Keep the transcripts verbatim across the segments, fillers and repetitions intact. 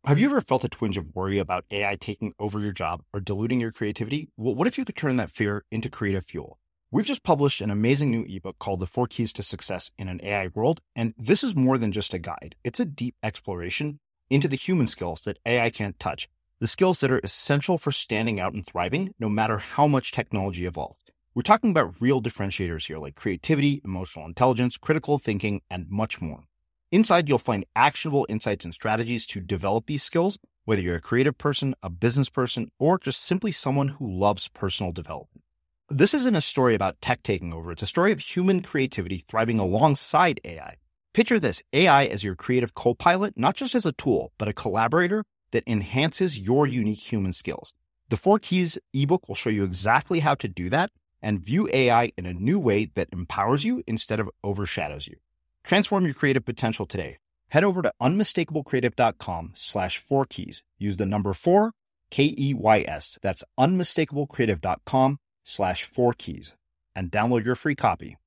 Have you ever felt a twinge of worry about A I taking over your job or diluting your creativity? Well, what if you could turn that fear into creative fuel? We've just published an amazing new ebook called The Four Keys to Success in an A I World, and this is more than just a guide. It's a deep exploration into the human skills that A I can't touch, the skills that are essential for standing out and thriving, no matter how much technology evolves. We're talking about real differentiators here, like creativity, emotional intelligence, critical thinking, and much more. Inside, you'll find actionable insights and strategies to develop these skills, whether you're a creative person, a business person, or just simply someone who loves personal development. This isn't a story about tech taking over. It's a story of human creativity thriving alongside A I. Picture this, A I as your creative co-pilot, not just as a tool, but a collaborator that enhances your unique human skills. The Four Keys ebook will show you exactly how to do that and view A I in a new way that empowers you instead of overshadows you. Transform your creative potential today. Head over to unmistakablecreative.com slash four keys. Use the number four, K E Y S. That's unmistakablecreative.com slash four keys and download your free copy.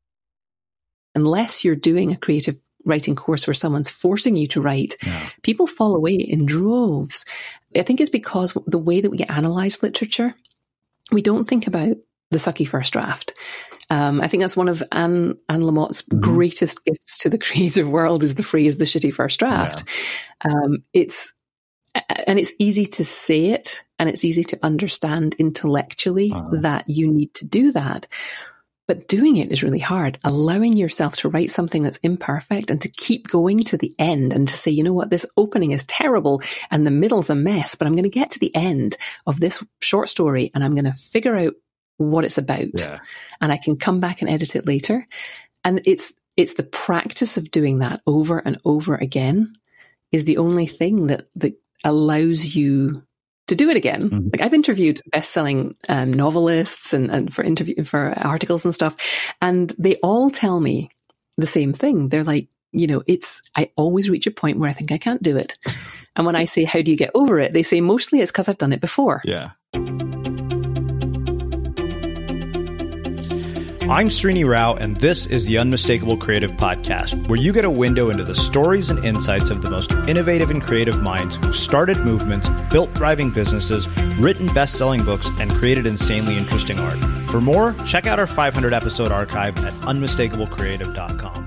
Unless you're doing a creative writing course where someone's forcing you to write, yeah. people fall away in droves. I think it's because the way that we analyze literature, we don't think about the sucky first draft. Um, I think that's one of Anne, Anne Lamott's mm-hmm. greatest gifts to the creative world is the phrase, the shitty first draft. Yeah. Um, it's, and it's easy to say it and it's easy to understand intellectually uh-huh. that you need to do that. But doing it is really hard. Allowing yourself to write something that's imperfect and to keep going to the end and to say, you know what, this opening is terrible and the middle's a mess, but I'm going to get to the end of this short story and I'm going to figure out what it's about. Yeah. And I can come back and edit it later. And it's, it's the practice of doing that over and over again is the only thing that, that allows you to do it again. Mm-hmm. Like I've interviewed best-selling um, novelists and, and for interview, for articles and stuff. And they all tell me the same thing. They're like, you know, it's, I always reach a point where I think I can't do it. And when I say, how do you get over it? They say, mostly it's because I've done it before. Yeah. I'm Srini Rao, and this is the Unmistakable Creative Podcast, where you get a window into the stories and insights of the most innovative and creative minds who've started movements, built thriving businesses, written best-selling books, and created insanely interesting art. For more, check out our five hundred episode archive at unmistakable creative dot com.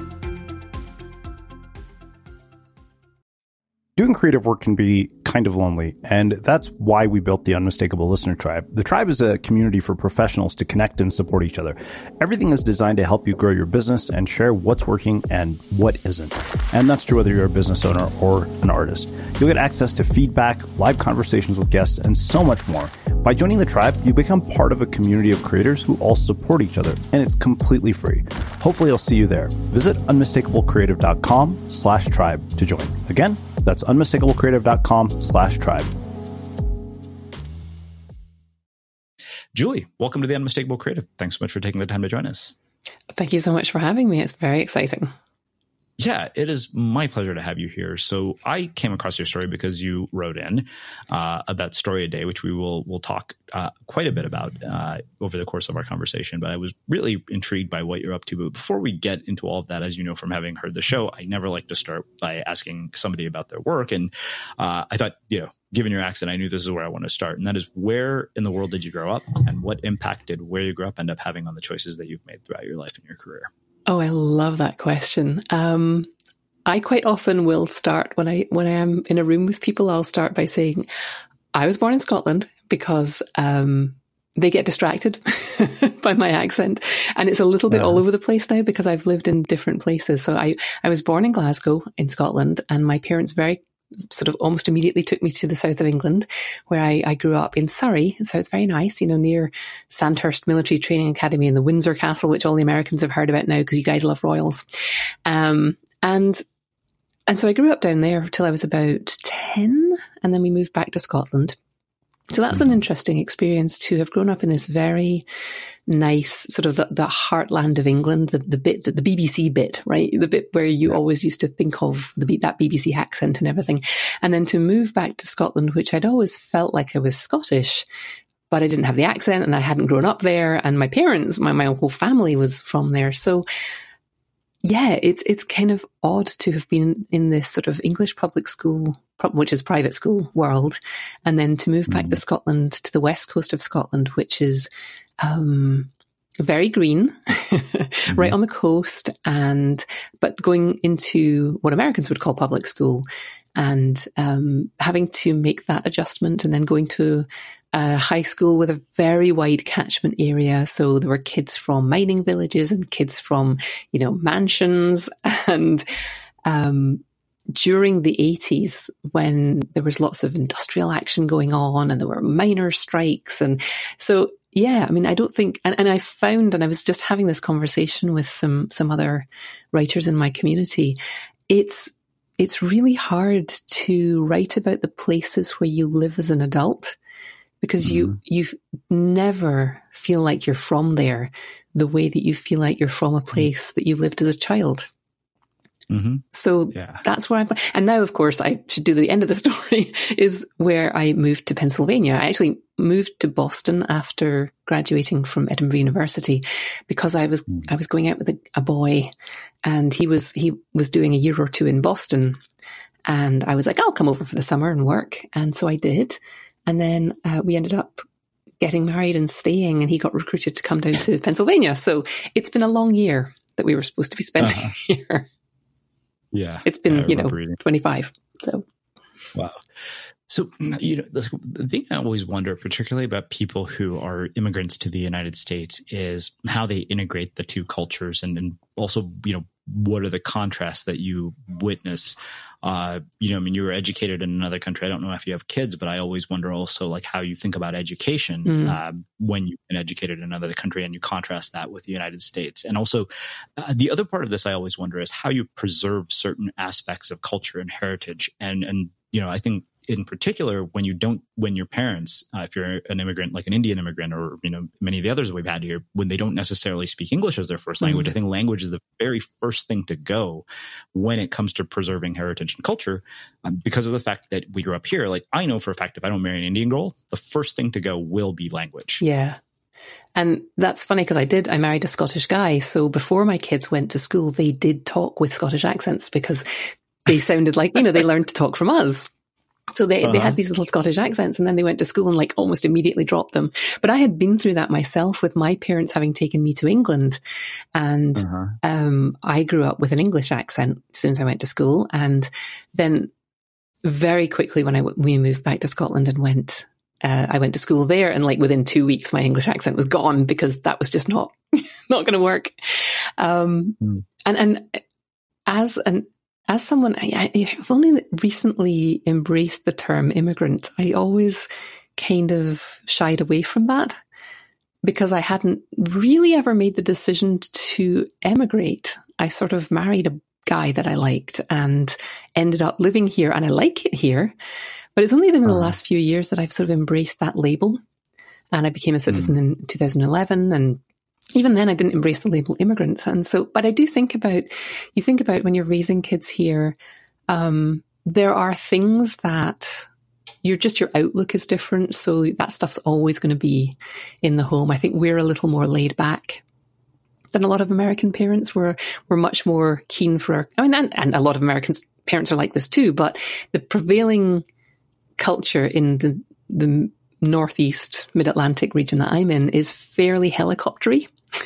Doing creative work can be kind of lonely, and that's why we built the Unmistakable Listener Tribe. The tribe is a community for professionals to connect and support each other. Everything is designed to help you grow your business and share what's working and what isn't. And that's true whether you're a business owner or an artist. You'll get access to feedback, live conversations with guests, and so much more. By joining the tribe, you become part of a community of creators who all support each other, and it's completely free. Hopefully I'll see you there. Visit unmistakablecreative.com slash tribe to join. Again, that's unmistakablecreative.com slash tribe. Julie, welcome to the Unmistakable Creative. Thanks so much for taking the time to join us. Thank you so much for having me. It's very exciting. Yeah, it is my pleasure to have you here. So I came across your story because you wrote in uh, about Story a Day, which we will will talk uh, quite a bit about uh, over the course of our conversation. But I was really intrigued by what you're up to. But before we get into all of that, as you know from having heard the show, I never like to start by asking somebody about their work. And uh, I thought, you know, given your accent, I knew this is where I want to start. And that is, where in the world did you grow up, and what impact did where you grew up end up having on the choices that you've made throughout your life and your career? Oh, I love that question. Um, I quite often will start when I when I am in a room with people, I'll start by saying, I was born in Scotland, because um, they get distracted by my accent. And it's a little bit yeah. all over the place now because I've lived in different places. So I, I was born in Glasgow in Scotland, and my parents very sort of almost immediately took me to the south of England, where I, I grew up in Surrey. So it's very nice, you know, near Sandhurst Military Training Academy and the Windsor Castle, which all the Americans have heard about now because you guys love royals. Um, and and so I grew up down there till I was about ten, and then we moved back to Scotland. So that was an interesting experience to have grown up in this very nice sort of the, the heartland of England, the, the bit, the, the B B C bit, right? The bit where you yeah. always used to think of the that B B C accent and everything. And then to move back to Scotland, which I'd always felt like I was Scottish, but I didn't have the accent and I hadn't grown up there. And my parents, my, my whole family was from there. So yeah, it's it's kind of odd to have been in this sort of English public school, which is private school world, and then to move back mm. to Scotland, to the west coast of Scotland, which is um, very green, mm-hmm. right on the coast, and but going into what Americans would call public school, and um, having to make that adjustment, and then going to a high school with a very wide catchment area. So there were kids from mining villages and kids from, you know, mansions. And um, during the eighties, when there was lots of industrial action going on and there were miner strikes. And so, yeah, I mean, I don't think, and, and I found, and I was just having this conversation with some, some other writers in my community, it's, it's really hard to write about the places where you live as an adult, because you, mm-hmm. you never feel like you're from there the way that you feel like you're from a place mm-hmm. that you lived as a child. Mm-hmm. So yeah. that's where I'm, and now of course I should do the end of the story is where I moved to Pennsylvania. I actually moved to Boston after graduating from Edinburgh University because I was, mm. I was going out with a, a boy, and he was, he was doing a year or two in Boston, and I was like, I'll come over for the summer and work. And so I did. And then uh, we ended up getting married and staying, and he got recruited to come down to Pennsylvania. So it's been a long year that we were supposed to be spending uh-huh. here. Yeah. It's been, yeah, you know, reading. twenty-five. So. Wow. So, you know, the thing I always wonder, particularly about people who are immigrants to the United States, is how they integrate the two cultures, and, and also, you know, what are the contrasts that you witness? Uh, you know, I mean, you were educated in another country. I don't know if you have kids, but I always wonder also like how you think about education mm. uh, when you've been educated in another country, and you contrast that with the United States. And also uh, the other part of this I always wonder is how you preserve certain aspects of culture and heritage. And, and, you know, I think in particular, when you don't, when your parents, uh, if you're an immigrant, like an Indian immigrant, or, you know, many of the others we've had here, when they don't necessarily speak English as their first language, mm-hmm. I think language is the very first thing to go when it comes to preserving heritage and culture, um, because of the fact that we grew up here. Like, I know for a fact, if I don't marry an Indian girl, the first thing to go will be language. Yeah. And that's funny because I did, I married a Scottish guy. So before my kids went to school, they did talk with Scottish accents because they sounded like, you know, they learned to talk from us. So they, uh-huh. they had these little Scottish accents, and then they went to school and like almost immediately dropped them. But I had been through that myself with my parents having taken me to England. And uh-huh. um, I grew up with an English accent as soon as I went to school. And then very quickly when I, we moved back to Scotland and went, uh, I went to school there, and like within two weeks, my English accent was gone because that was just not, not going to work. Um, mm. and, and as an, As someone, I, I've only recently embraced the term immigrant. I always kind of shied away from that because I hadn't really ever made the decision to emigrate. I sort of married a guy that I liked and ended up living here, and I like it here. But it's only been in the last few years that I've sort of embraced that label. And I became a citizen mm. in two thousand eleven, and even then I didn't embrace the label immigrant. And so, but I do think about, you think about when you're raising kids here, um, there are things that you're just, your outlook is different. So that stuff's always going to be in the home. I think we're a little more laid back than a lot of American parents. We're, we're much more keen for our, I mean, and, and a lot of American parents are like this too, but the prevailing culture in the, the Northeast Mid-Atlantic region that I'm in is fairly helicoptery.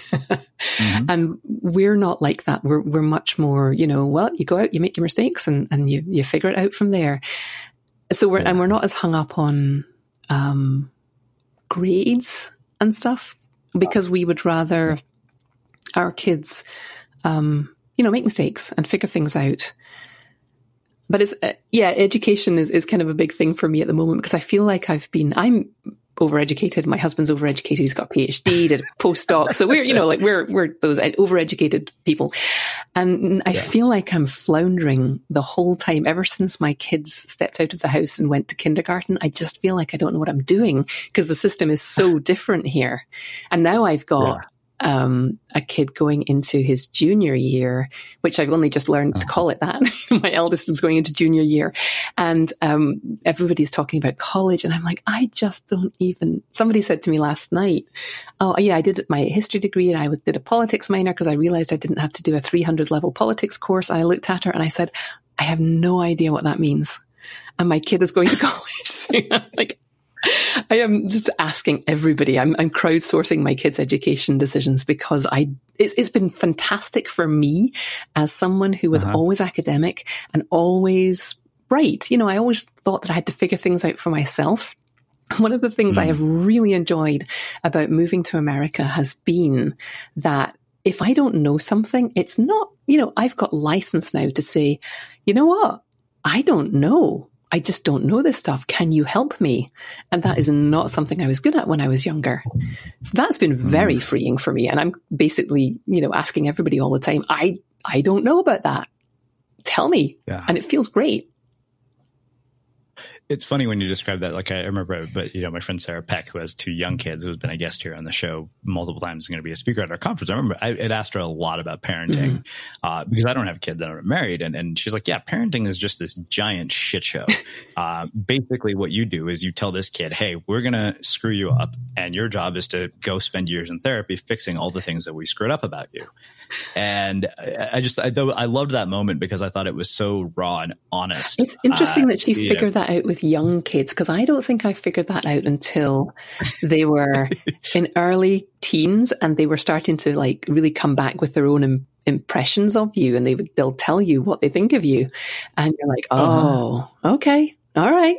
mm-hmm. And we're not like that. We're we're much more, you know, well, you go out, you make your mistakes, and, and you, you figure it out from there. So we're, yeah. and we're not as hung up on um, grades and stuff, because we would rather our kids, um, you know, make mistakes and figure things out. But it's, uh, yeah, education is, is kind of a big thing for me at the moment, because I feel like I've been, I'm overeducated. My husband's overeducated. He's got a PhD, did a postdoc. So we're, you know, like we're, we're those overeducated people. And I yeah. feel like I'm floundering the whole time ever since my kids stepped out of the house and went to kindergarten. I just feel like I don't know what I'm doing because the system is so different here. And now I've got, um, a kid going into his junior year, which I've only just learned to call it that. My eldest is going into junior year. And um, everybody's talking about college. And I'm like, I just don't even, somebody said to me last night, oh yeah, I did my history degree and I did a politics minor because I realized I didn't have to do a three hundred level politics course. I looked at her and I said, I have no idea what that means. And my kid is going to college. So I'm like, I am just asking everybody. I'm, I'm crowdsourcing my kids' education decisions because I it's, it's been fantastic for me as someone who was uh-huh. always academic and always bright. You know, I always thought that I had to figure things out for myself. One of the things mm. I have really enjoyed about moving to America has been that if I don't know something, it's not, you know, I've got license now to say, you know what? I don't know. I just don't know this stuff. Can you help me? And that is not something I was good at when I was younger. So that's been very freeing for me. And I'm basically, you know, asking everybody all the time, I, I don't know about that. Tell me. Yeah. And it feels great. It's funny when you describe that. Like I remember, but you know, my friend Sarah Peck, who has two young kids, who has been a guest here on the show multiple times, is going to be a speaker at our conference. I remember I had asked her a lot about parenting mm-hmm. uh, because I don't have kids and I'm married, and and she's like, yeah, parenting is just this giant shit show. uh, basically, what you do is you tell this kid, hey, we're going to screw you up, and your job is to go spend years in therapy fixing all the things that we screwed up about you. And I just, I, I loved that moment because I thought it was so raw and honest. It's interesting uh, that she figured know. that out with young kids, because I don't think I figured that out until they were in early teens and they were starting to like really come back with their own im- impressions of you, and they would, they'll tell you what they think of you. And you're like, oh, uh-huh. okay, all right.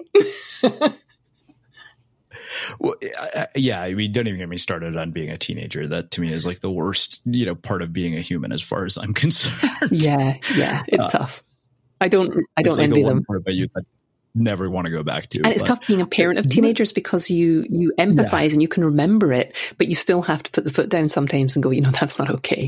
Well, I, yeah, I mean, don't even get me started on being a teenager. That to me is like the worst, you know, part of being a human, as far as I'm concerned. Yeah, yeah, it's uh, tough. I don't, I don't envy like the them. Part about you that I never want to go back to. And it's tough being a parent of teenagers because you you empathize yeah. and you can remember it, but you still have to put the foot down sometimes and go, you know, that's not okay.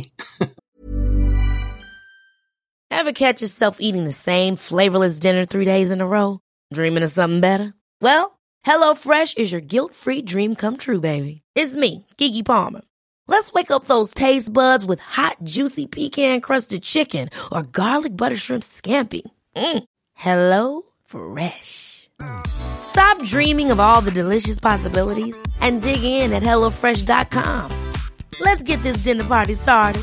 Ever catch yourself eating the same flavorless dinner three days in a row? Dreaming of something better? Well, HelloFresh is your guilt-free dream come true, baby. It's me, Keke Palmer. Let's wake up those taste buds with hot, juicy pecan-crusted chicken or garlic butter shrimp scampi. Mm. Hello Fresh. Stop dreaming of all the delicious possibilities and dig in at hello fresh dot com. Let's get this dinner party started.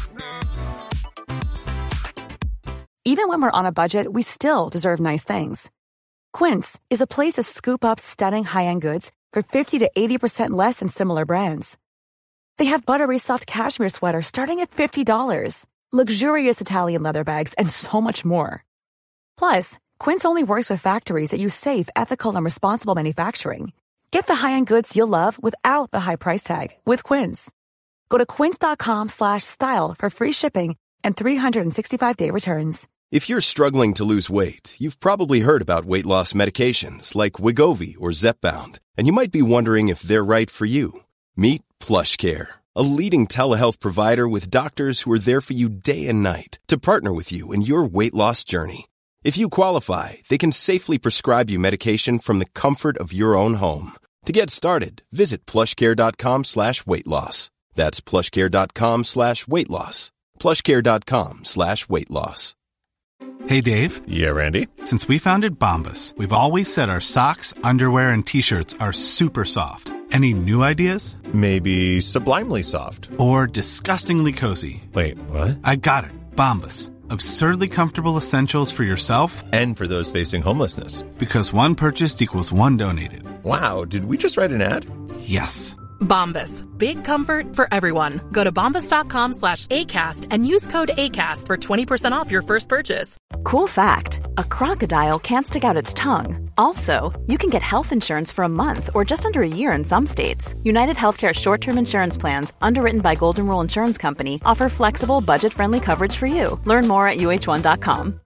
Even when we're on a budget, we still deserve nice things. Quince is a place to scoop up stunning high-end goods for fifty to eighty percent less than similar brands. They have buttery soft cashmere sweaters starting at fifty dollars, luxurious Italian leather bags, and so much more. Plus, Quince only works with factories that use safe, ethical, and responsible manufacturing. Get the high-end goods you'll love without the high price tag with Quince. Go to quince.com slash style for free shipping and three sixty-five day returns. If you're struggling to lose weight, you've probably heard about weight loss medications like Wegovy or Zepbound, and you might be wondering if they're right for you. Meet PlushCare, a leading telehealth provider with doctors who are there for you day and night to partner with you in your weight loss journey. If you qualify, they can safely prescribe you medication from the comfort of your own home. To get started, visit plushcare.com slash weight loss. That's plushcare.com slash weight loss. plushcare.com slash weight loss. Hey, Dave. Yeah, Randy. Since we founded Bombas, we've always said our socks, underwear, and T-shirts are super soft. Any new ideas? Maybe sublimely soft. Or disgustingly cozy. Wait, what? I got it. Bombas. Absurdly comfortable essentials for yourself and for those facing homelessness. Because one purchased equals one donated. Wow, did we just write an ad? Yes. Bombas. Big comfort for everyone. Go to bombas.com slash ACAST and use code ACAST for twenty percent off your first purchase. Cool fact, a crocodile can't stick out its tongue. Also, you can get health insurance for a month or just under a year in some states. United Healthcare short-term insurance plans, underwritten by Golden Rule Insurance Company, offer flexible, budget-friendly coverage for you. Learn more at U H one dot com.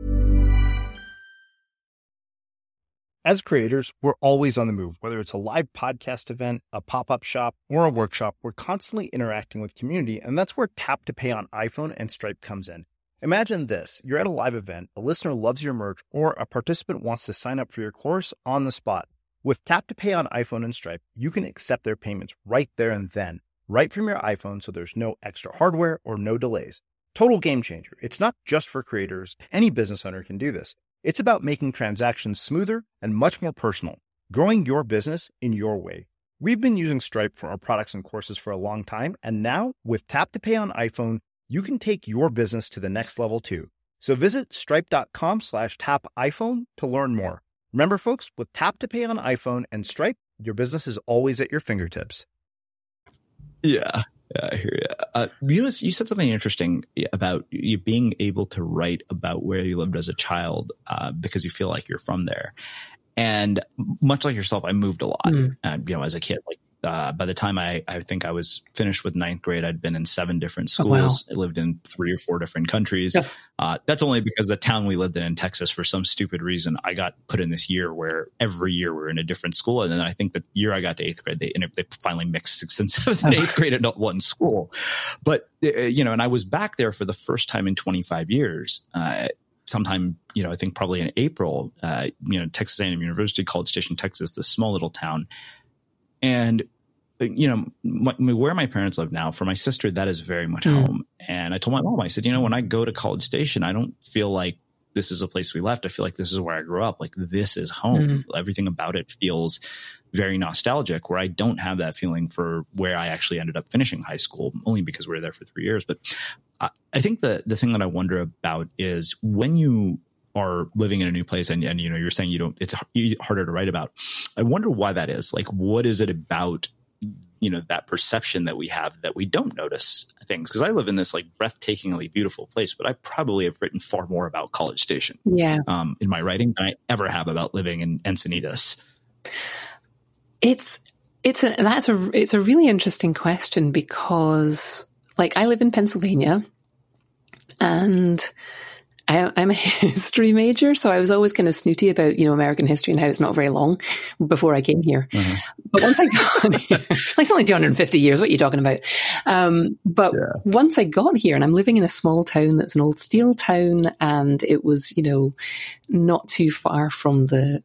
As creators, we're always on the move. Whether it's a live podcast event, a pop-up shop, or a workshop, we're constantly interacting with community, and that's where Tap to Pay on iPhone and Stripe comes in. Imagine this. You're at a live event, a listener loves your merch, or a participant wants to sign up for your course on the spot. With Tap to Pay on iPhone and Stripe, you can accept their payments right there and then. right from your iPhone, so there's no extra hardware or no delays. Total game changer. It's not just for creators. Any business owner can do this. It's about making transactions smoother and much more personal, growing your business in your way. We've been using Stripe for our products and courses for a long time, and now with Tap to Pay on iPhone, you can take your business to the next level too. So visit stripe.com slash tap iPhone to learn more. Remember, folks, with Tap to Pay on iPhone and Stripe, your business is always at your fingertips. Yeah, yeah, I hear you. Uh, you know, you said something interesting about you being able to write about where you lived as a child uh, because you feel like you're from there. And much like yourself, I moved a lot, mm. uh, you know, as a kid. Like uh, by the time I, I think I was finished with ninth grade, I'd been in seven different schools. Oh, wow. I lived in three or four different countries. Yeah. Uh, that's only because the town we lived in in Texas, for some stupid reason, I got put in this year where every year we were in a different school. And then I think the year I got to eighth grade, they, they finally mixed sixth and seventh and eighth grade into one school. But, uh, you know, and I was back there for the first time in twenty-five years. Uh, sometime, you know, I think probably in April, uh, you know, Texas A and M University, College Station, Texas, this small little town. And, you know, my, where my parents live now, for my sister, that is very much mm. home. And I told my mom, I said, you know, when I go to College Station, I don't feel like this is a place we left. I feel like this is where I grew up. Like, this is home. Mm. Everything about it feels very nostalgic, where I don't have that feeling for where I actually ended up finishing high school, only because we were there for three years. But I, I think the the thing that I wonder about is when you are living in a new place and, and you know, you're saying you don't, it's harder to write about. I wonder why that is. Like, what is it about, you know, that perception that we have that we don't notice things? Because I live in this like breathtakingly beautiful place, but I probably have written far more about College Station yeah. um, in my writing than I ever have about living in Encinitas. It's, it's a, that's a, it's a really interesting question because like I live in Pennsylvania and I, I'm a history major, so I was always kind of snooty about, you know, American history and how it's not very long before I came here. Mm-hmm. But once I got here, like it's only two hundred fifty years, what are you talking about? Um, but yeah. once I got here and I'm living in a small town that's an old steel town, and it was, you know, not too far from the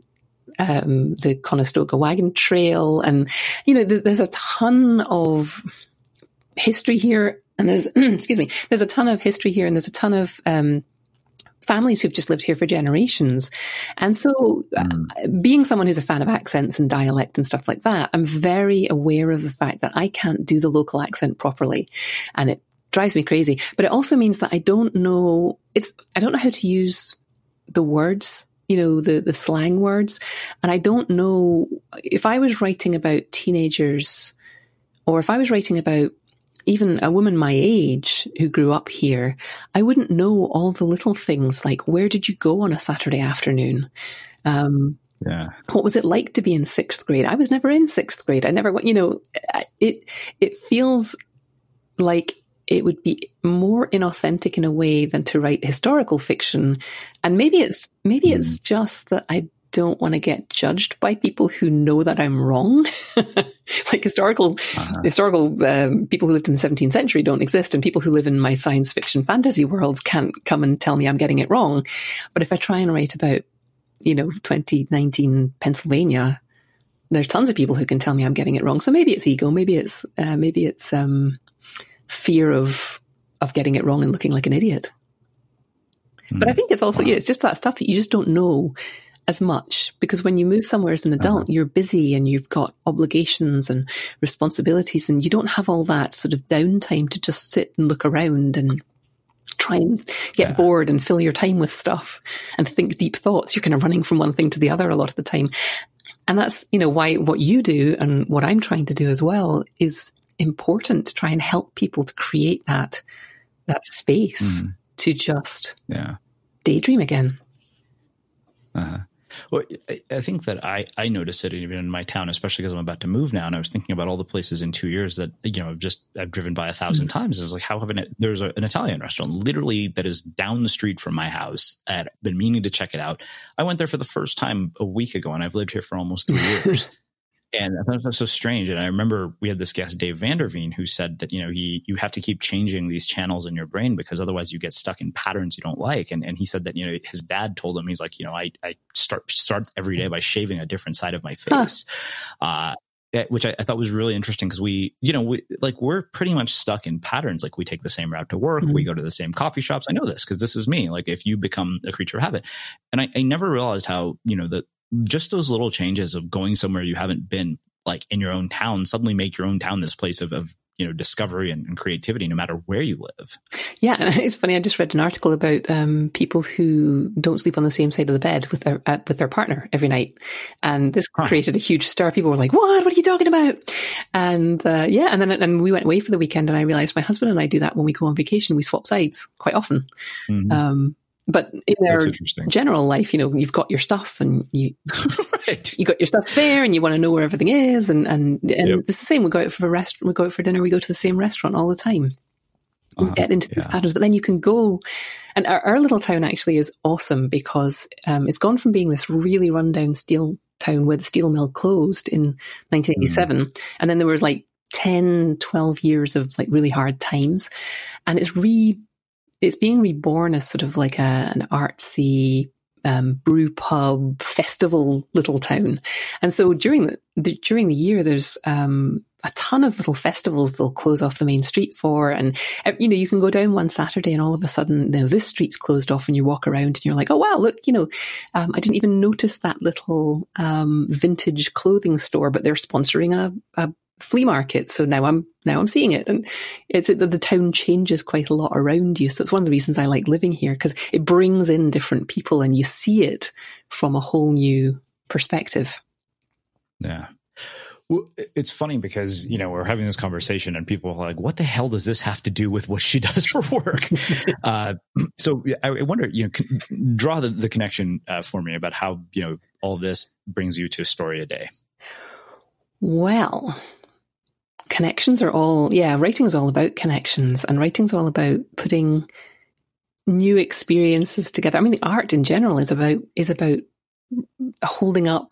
um, the Conestoga Wagon Trail. And, you know, th- there's a ton of history here. And there's, excuse me, there's a ton of history here, and there's a ton of um, families who've just lived here for generations. And so mm. uh, being someone who's a fan of accents and dialect and stuff like that, I'm very aware of the fact that I can't do the local accent properly. And it drives me crazy. But it also means that I don't know, it's, I don't know how to use the words, you know, the, the slang words. And I don't know if I was writing about teenagers, or if I was writing about even a woman my age who grew up here, I wouldn't know all the little things like, where did you go on a Saturday afternoon? Um, yeah. What was it like to be in sixth grade? I was never in sixth grade. I never went, you know, it, it feels like it would be more inauthentic in a way than to write historical fiction. And maybe it's, maybe mm. it's just that I don't want to get judged by people who know that I'm wrong. Like historical, uh-huh. historical um, people who lived in the seventeenth century don't exist, and people who live in my science fiction fantasy worlds can't come and tell me I'm getting it wrong. But if I try and write about, you know, twenty nineteen Pennsylvania, there's tons of people who can tell me I'm getting it wrong. So maybe it's ego, maybe it's uh, maybe it's um, fear of of getting it wrong and looking like an idiot. Mm. But I think it's also, wow. yeah, it's just that stuff that you just don't know as much, because when you move somewhere as an adult, uh-huh. you're busy and you've got obligations and responsibilities, and you don't have all that sort of downtime to just sit and look around and try and get yeah. bored and fill your time with stuff and think deep thoughts. You're kind of running from one thing to the other a lot of the time. And that's, you know, why what you do and what I'm trying to do as well is important, to try and help people to create that, that space mm. to just yeah. daydream again. Uh-huh. Well, I think that I, I notice it even in my town, especially because I'm about to move now. And I was thinking about all the places in two years that, you know, I've just, I've driven by a thousand mm-hmm. times. I was like, how have an, there's a, an Italian restaurant literally that is down the street from my house. I'd been meaning to check it out. I went there for the first time a week ago, and I've lived here for almost three years. And I thought it was so strange. And I remember we had this guest, Dave Vanderveen, who said that, you know, he, you have to keep changing these channels in your brain because otherwise you get stuck in patterns you don't like. And and he said that, you know, his dad told him, he's like, you know, I, I start, start every day by shaving a different side of my face. Huh. Uh, which I, I thought was really interesting because we, you know, we, like we're pretty much stuck in patterns. Like we take the same route to work. Mm-hmm. We go to the same coffee shops. I know this because this is me. Like if you become a creature of habit. And I, I never realized how, you know, that just those little changes of going somewhere you haven't been, like in your own town, suddenly make your own town this place of, of you know, discovery and, and creativity, no matter where you live. Yeah, it's funny. I just read an article about um, people who don't sleep on the same side of the bed with their uh, with their partner every night, and this huh. created a huge stir. People were like, "What? What are you talking about?" And uh, yeah, and then and we went away for the weekend, and I realized my husband and I do that when we go on vacation. We swap sides quite often. Mm-hmm. Um, But in our general life, you know, you've got your stuff and you right. you got your stuff there and you want to know where everything is. And, and, and yep. it's the same. We go out for a rest, we go out for dinner, we go to the same restaurant all the time. We uh-huh. get into these yeah. patterns, but then you can go. And our, our little town actually is awesome because um, it's gone from being this really rundown steel town where the steel mill closed in nineteen eighty-seven. Mm. And then there was like ten, twelve years of like really hard times. And it's re It's being reborn as sort of like a, an artsy um, brew pub festival little town. And so during the, the during the year, there's um, a ton of little festivals they'll close off the main street for. And, you know, you can go down one Saturday and all of a sudden, you know, this street's closed off and you walk around and you're like, oh, wow, look, you know, um, I didn't even notice that little um, vintage clothing store, but they're sponsoring a, a flea market. So now I'm now I'm seeing it, and it's the, the town changes quite a lot around you. So it's one of the reasons I like living here, because it brings in different people and you see it from a whole new perspective. Yeah. Well, it's funny because, you know, we're having this conversation and people are like, what the hell does this have to do with what she does for work? uh, so I wonder, you know, draw the, the connection uh, for me about how, you know, all this brings you to a story a day. Well, connections are all, yeah, writing's all about connections, and writing's all about putting new experiences together. I mean, the art in general is about, is about holding up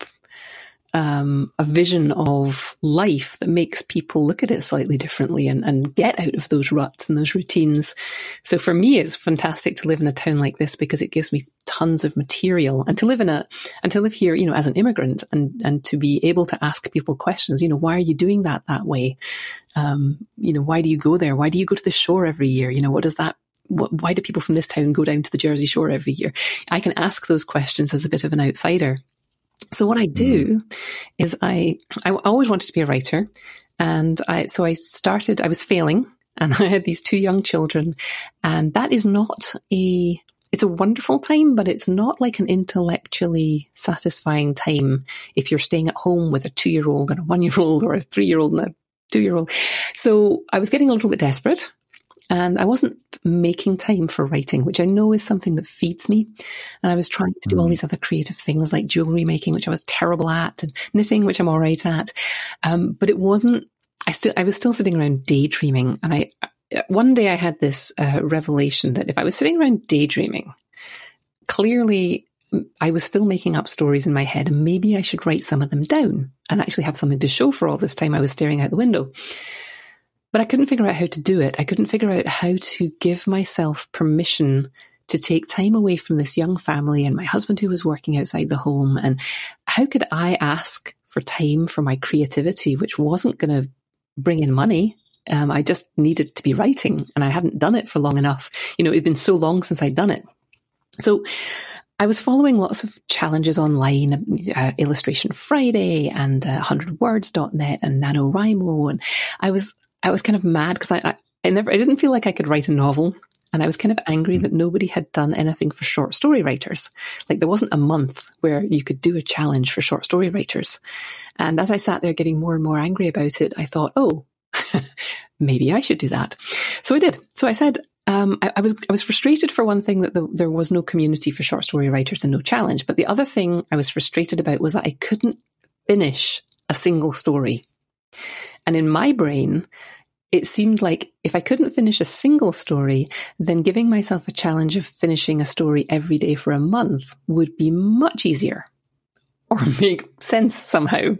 um, a vision of life that makes people look at it slightly differently and, and get out of those ruts and those routines. So for me, it's fantastic to live in a town like this because it gives me tons of material, and to live in a, and to live here, you know, as an immigrant, and, and to be able to ask people questions, you know, why are you doing that that way? Um, you know, why do you go there? Why do you go to the shore every year? You know, what does that, what, why do people from this town go down to the Jersey Shore every year? I can ask those questions as a bit of an outsider. So what I do mm. is I, I always wanted to be a writer. And I, so I started, I was failing, and I had these two young children, and that is not a, it's a wonderful time, but it's not like an intellectually satisfying time if you're staying at home with a two-year-old and a one-year-old, or a three-year-old and a two-year-old. So I was getting a little bit desperate, and I wasn't making time for writing, which I know is something that feeds me. And I was trying to do all these other creative things like jewelry making, which I was terrible at, and knitting, which I'm all right at. Um, but it wasn't, I still, I was still sitting around daydreaming. And I, one day I had this uh, revelation that if I was sitting around daydreaming, clearly I was still making up stories in my head, and maybe I should write some of them down and actually have something to show for all this time I was staring out the window. But I couldn't figure out how to do it. I couldn't figure out how to give myself permission to take time away from this young family and my husband who was working outside the home. And how could I ask for time for my creativity, which wasn't going to bring in money? Um, I just needed to be writing, and I hadn't done it for long enough. You know, it'd been so long since I'd done it. So I was following lots of challenges online, uh, Illustration Friday and uh, one hundred words dot net and NaNoWriMo. And I was, I was kind of mad because I, I, I never, I didn't feel like I could write a novel. And I was kind of angry that nobody had done anything for short story writers. Like there wasn't a month where you could do a challenge for short story writers. And as I sat there getting more and more angry about it, I thought, oh, maybe I should do that. So I did. So I said, um, I, I was I was frustrated for one thing that the, there was no community for short story writers and no challenge. But the other thing I was frustrated about was that I couldn't finish a single story. And in my brain, it seemed like if I couldn't finish a single story, then giving myself a challenge of finishing a story every day for a month would be much easier or make sense somehow.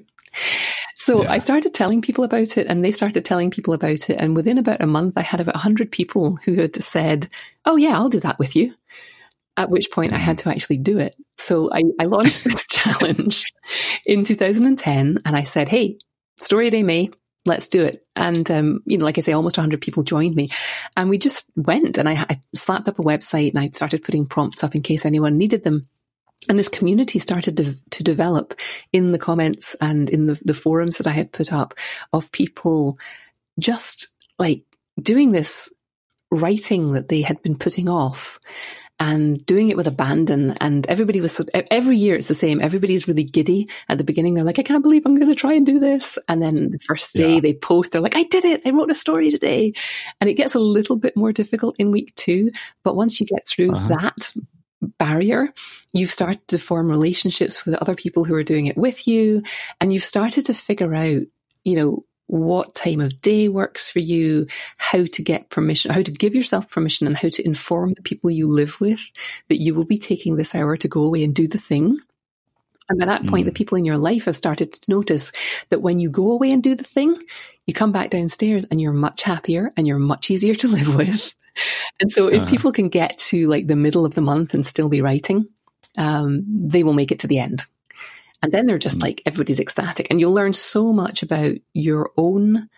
So yeah. I started telling people about it, and they started telling people about it. And within about a month, I had about one hundred people who had said, oh, yeah, I'll do that with you. At which point I had to actually do it. So I, I launched this challenge in two thousand ten, and I said, hey, story a day, May. Let's do it. And, um, you know, like I say, almost one hundred people joined me, and we just went, and I, I slapped up a website, and I started putting prompts up in case anyone needed them. And this community started to, to develop in the comments and in the, the forums that I had put up, of people just like doing this writing that they had been putting off and doing it with abandon. And everybody was, every year it's the same. Everybody's really giddy at the beginning. They're like, I can't believe I'm going to try and do this. And then the first day yeah. they post, they're like, I did it. I wrote a story today. And it gets a little bit more difficult in week two. But once you get through uh-huh. that barrier, you've started to form relationships with other people who are doing it with you. And you've started to figure out, you know, what time of day works for you, how to get permission, how to give yourself permission, and how to inform the people you live with that you will be taking this hour to go away and do the thing. And by that point, mm. the people in your life have started to notice that when you go away and do the thing, you come back downstairs and you're much happier and you're much easier to live with. And so if uh. people can get to like the middle of the month and still be writing, um, they will make it to the end. And then they're just like, everybody's ecstatic. And you'll learn so much about your own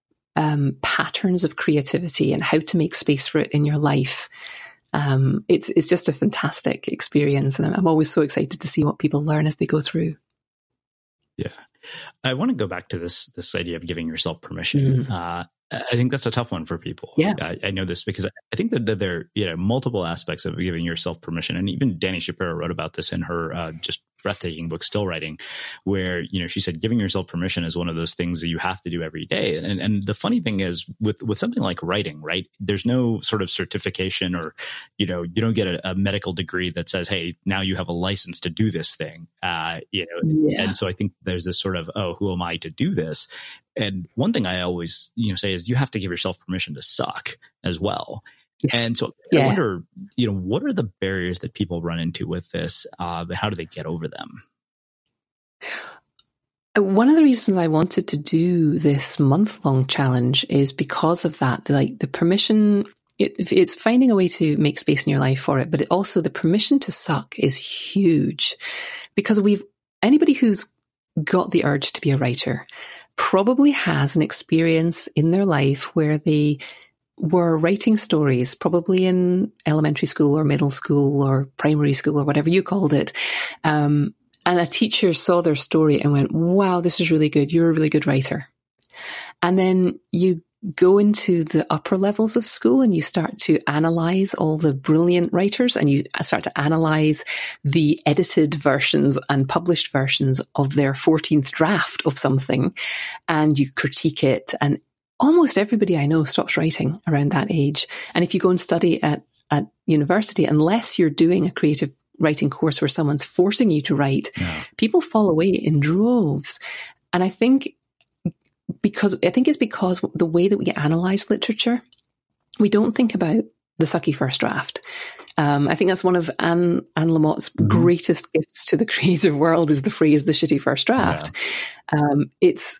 um, patterns of creativity and how to make space for it in your life. Um, it's it's just a fantastic experience. And I'm, I'm always so excited to see what people learn as they go through. Yeah. I want to go back to this this idea of giving yourself permission. Mm. Uh, I think that's a tough one for people. Yeah. I, I know this because I think that, that there are you know, multiple aspects of giving yourself permission. And even Dani Shapiro wrote about this in her uh, just breathtaking book, Still Writing, where, you know, she said giving yourself permission is one of those things that you have to do every day. And and the funny thing is with, with something like writing, right, there's no sort of certification or, you know, you don't get a, a medical degree that says, hey, now you have a license to do this thing. Uh, you know, yeah. And so I think there's this sort of, oh, who am I to do this? And one thing I always, you know, say is you have to give yourself permission to suck as well. Yes. And so yeah. I wonder, you know, what are the barriers that people run into with this? Uh, how do they get over them? One of the reasons I wanted to do this month-long challenge is because of that. Like the permission, it, it's finding a way to make space in your life for it, but it also the permission to suck is huge, because we've anybody who's got the urge to be a writer probably has an experience in their life where they were writing stories, probably in elementary school or middle school or primary school or whatever you called it. Um, and a teacher saw their story and went, wow, this is really good. You're a really good writer. And then you go into the upper levels of school and you start to analyze all the brilliant writers, and you start to analyze the edited versions and published versions of their fourteenth draft of something, and you critique it. And almost everybody I know stops writing around that age. And if you go and study at, at university, unless you're doing a creative writing course where someone's forcing you to write, yeah. people fall away in droves. And I think because I think it's because the way that we analyze literature, we don't think about the sucky first draft. Um, I think that's one of Anne, Anne Lamott's mm-hmm. greatest gifts to the creative world is the phrase, the shitty first draft. Yeah. Um, it's,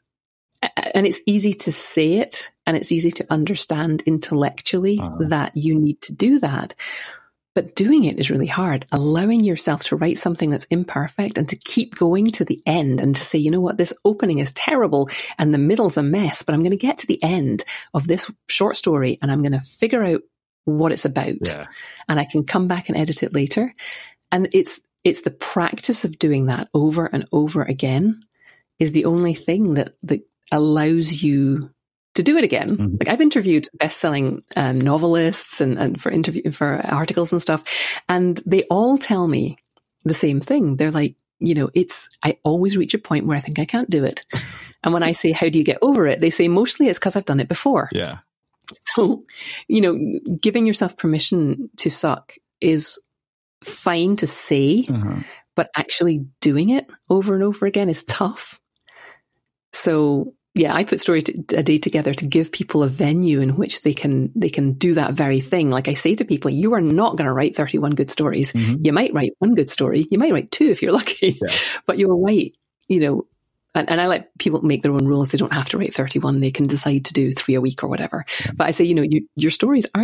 and it's easy to say it, and it's easy to understand intellectually uh-huh. that you need to do that. But doing it is really hard. Allowing yourself to write something that's imperfect and to keep going to the end and to say, you know what, this opening is terrible and the middle's a mess, but I'm going to get to the end of this short story and I'm going to figure out what it's about. Yeah. And I can come back and edit it later. And it's it's the practice of doing that over and over again is the only thing that, that allows you to do it again. Mm-hmm. Like I've interviewed best-selling um, novelists and, and for interview for articles and stuff, and they all tell me the same thing. They're like, you know, it's I always reach a point where I think I can't do it, and when I say, "How do you get over it?" they say mostly it's because I've done it before. Yeah. So, you know, giving yourself permission to suck is fine to say, mm-hmm. but actually doing it over and over again is tough. So. Yeah, I put Story a Day together to give people a venue in which they can they can do that very thing. Like I say to people, you are not going to write thirty-one good stories. Mm-hmm. You might write one good story. You might write two if you're lucky, yeah. but you'll write, you know, and, and I let people make their own rules. They don't have to write thirty-one. They can decide to do three a week or whatever. Yeah. But I say, you know, you, your stories aren't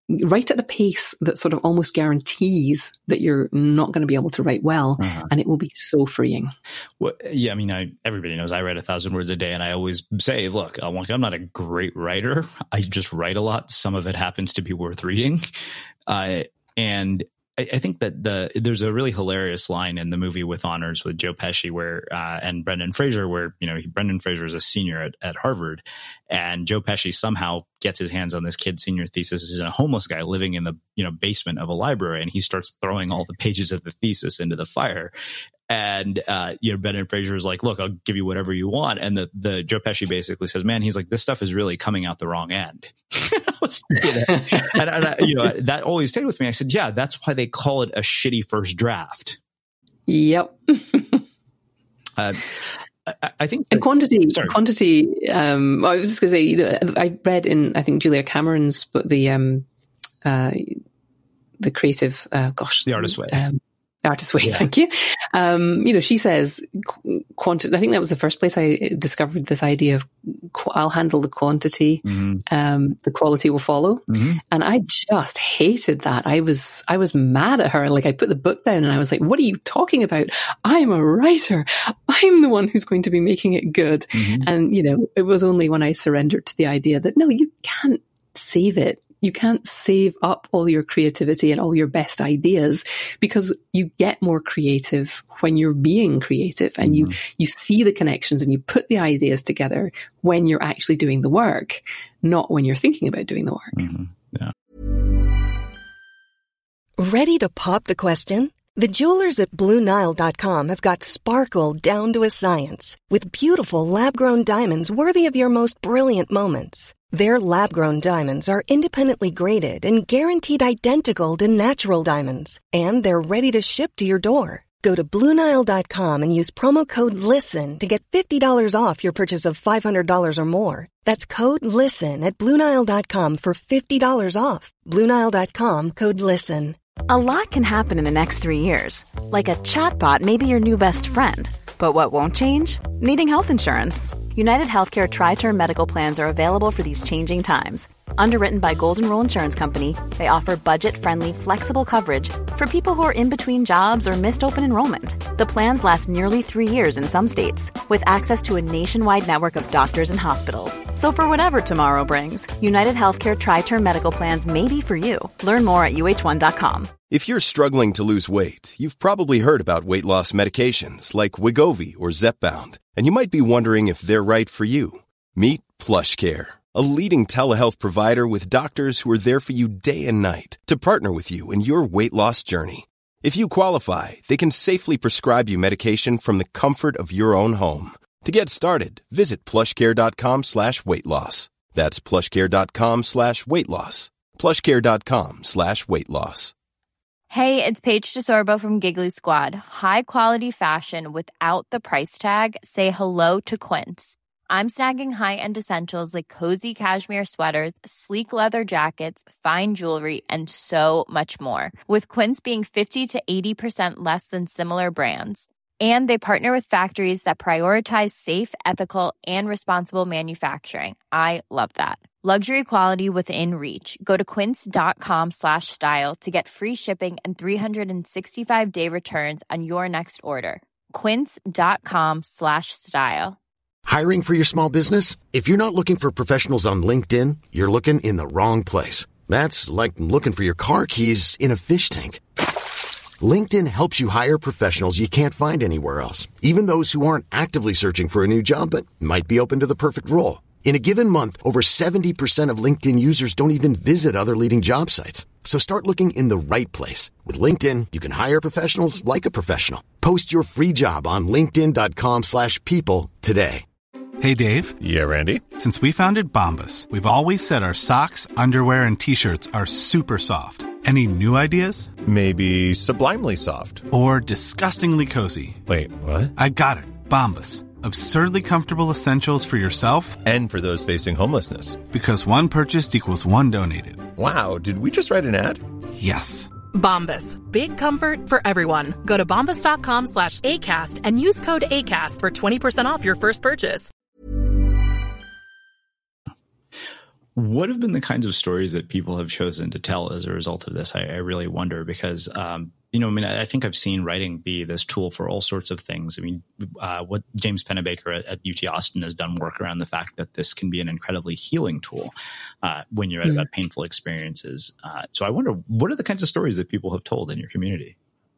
write at a pace that sort of almost guarantees that you're not going to be able to write well, uh-huh. and it will be so freeing. Well, yeah, I mean, I, everybody knows I write a thousand words a day, and I always say, look, I'm not a great writer. I just write a lot. Some of it happens to be worth reading. Uh, and I, I think that the there's a really hilarious line in the movie With Honors with Joe Pesci where uh, and Brendan Fraser, where, you know, he, Brendan Fraser is a senior at, at Harvard, and Joe Pesci somehow gets his hands on this kid's senior thesis. He's a homeless guy living in the, you know, basement of a library, and he starts throwing all the pages of the thesis into the fire. And, uh, you know, Brendan Fraser is like, look, I'll give you whatever you want. And the, the Joe Pesci basically says, man, he's like, this stuff is really coming out the wrong end. and, and I, you know, that always stayed with me. I said, yeah, that's why they call it a shitty first draft. Yep. uh, I, I think that, and quantity, sorry. quantity. Um, I was just going to say, you know, I read in, I think Julia Cameron's book, the, um, uh, the creative, uh, gosh, The Artist's Way. Um, Artist's Way, yeah. Thank you. Um, you know, she says, quantity, I think that was the first place I discovered this idea of qu- I'll handle the quantity, mm-hmm. um, the quality will follow. Mm-hmm. And I just hated that. I was, I was mad at her. Like, I put the book down and I was like, what are you talking about? I'm a writer. I'm the one who's going to be making it good. Mm-hmm. And, you know, it was only when I surrendered to the idea that no, you can't save it. You can't save up all your creativity and all your best ideas, because you get more creative when you're being creative, and mm-hmm. you, you see the connections and you put the ideas together when you're actually doing the work, not when you're thinking about doing the work. Mm-hmm. Yeah. Ready to pop the question? The jewelers at Blue Nile dot com have got sparkle down to a science with beautiful lab-grown diamonds worthy of your most brilliant moments. Their lab-grown diamonds are independently graded and guaranteed identical to natural diamonds. And they're ready to ship to your door. Go to Blue Nile dot com and use promo code LISTEN to get fifty dollars off your purchase of five hundred dollars or more. That's code LISTEN at Blue Nile dot com for fifty dollars off. Blue Nile dot com, code LISTEN. A lot can happen in the next three years. Like a chatbot may be your new best friend. But what won't change? Needing health insurance. United Healthcare Tri-Term Medical Plans are available for these changing times. Underwritten by Golden Rule Insurance Company, they offer budget-friendly, flexible coverage for people who are in between jobs or missed open enrollment. The plans last nearly three years in some states, with access to a nationwide network of doctors and hospitals. So for whatever tomorrow brings, United Healthcare Tri-Term Medical Plans may be for you. Learn more at U H one dot com. If you're struggling to lose weight, you've probably heard about weight loss medications like Wegovy or Zepbound, and you might be wondering if they're right for you. Meet PlushCare, a leading telehealth provider with doctors who are there for you day and night to partner with you in your weight loss journey. If you qualify, they can safely prescribe you medication from the comfort of your own home. To get started, visit plushcare.com slash weight loss. That's plushcare.com slash weight loss. plushcare.com slash weight loss. Hey, it's Paige DeSorbo from Giggly Squad. High quality fashion without the price tag. Say hello to Quince. I'm snagging high-end essentials like cozy cashmere sweaters, sleek leather jackets, fine jewelry, and so much more. With Quince being fifty to eighty percent less than similar brands. And they partner with factories that prioritize safe, ethical, and responsible manufacturing. I love that. Luxury quality within reach. Go to quince.com slash style to get free shipping and three sixty-five day returns on your next order. Quince.com slash style. Hiring for your small business? If you're not looking for professionals on LinkedIn, you're looking in the wrong place. That's like looking for your car keys in a fish tank. LinkedIn helps you hire professionals you can't find anywhere else, even those who aren't actively searching for a new job but might be open to the perfect role. In a given month, over seventy percent of LinkedIn users don't even visit other leading job sites. So start looking in the right place. With LinkedIn, you can hire professionals like a professional. Post your free job on linkedin.com slash people today. Hey, Dave. Yeah, Randy. Since we founded Bombas, we've always said our socks, underwear, and T-shirts are super soft. Any new ideas? Maybe sublimely soft. Or disgustingly cozy. Wait, what? I got it. Bombas. Absurdly comfortable essentials for yourself and for those facing homelessness. Because one purchased equals one donated. Wow, did we just write an ad? Yes. Bombas. Big comfort for everyone. Go to bombas.com slash ACAST and use code ACAST for twenty percent off your first purchase. What have been the kinds of stories that people have chosen to tell as a result of this? I, I really wonder because, um, you know, I mean, I think I've seen writing be this tool for all sorts of things. I mean, uh, what James Pennebaker at, at U T Austin has done work around the fact that this can be an incredibly healing tool uh, when you write mm. about painful experiences. Uh, so I wonder, what are the kinds of stories that people have told in your community?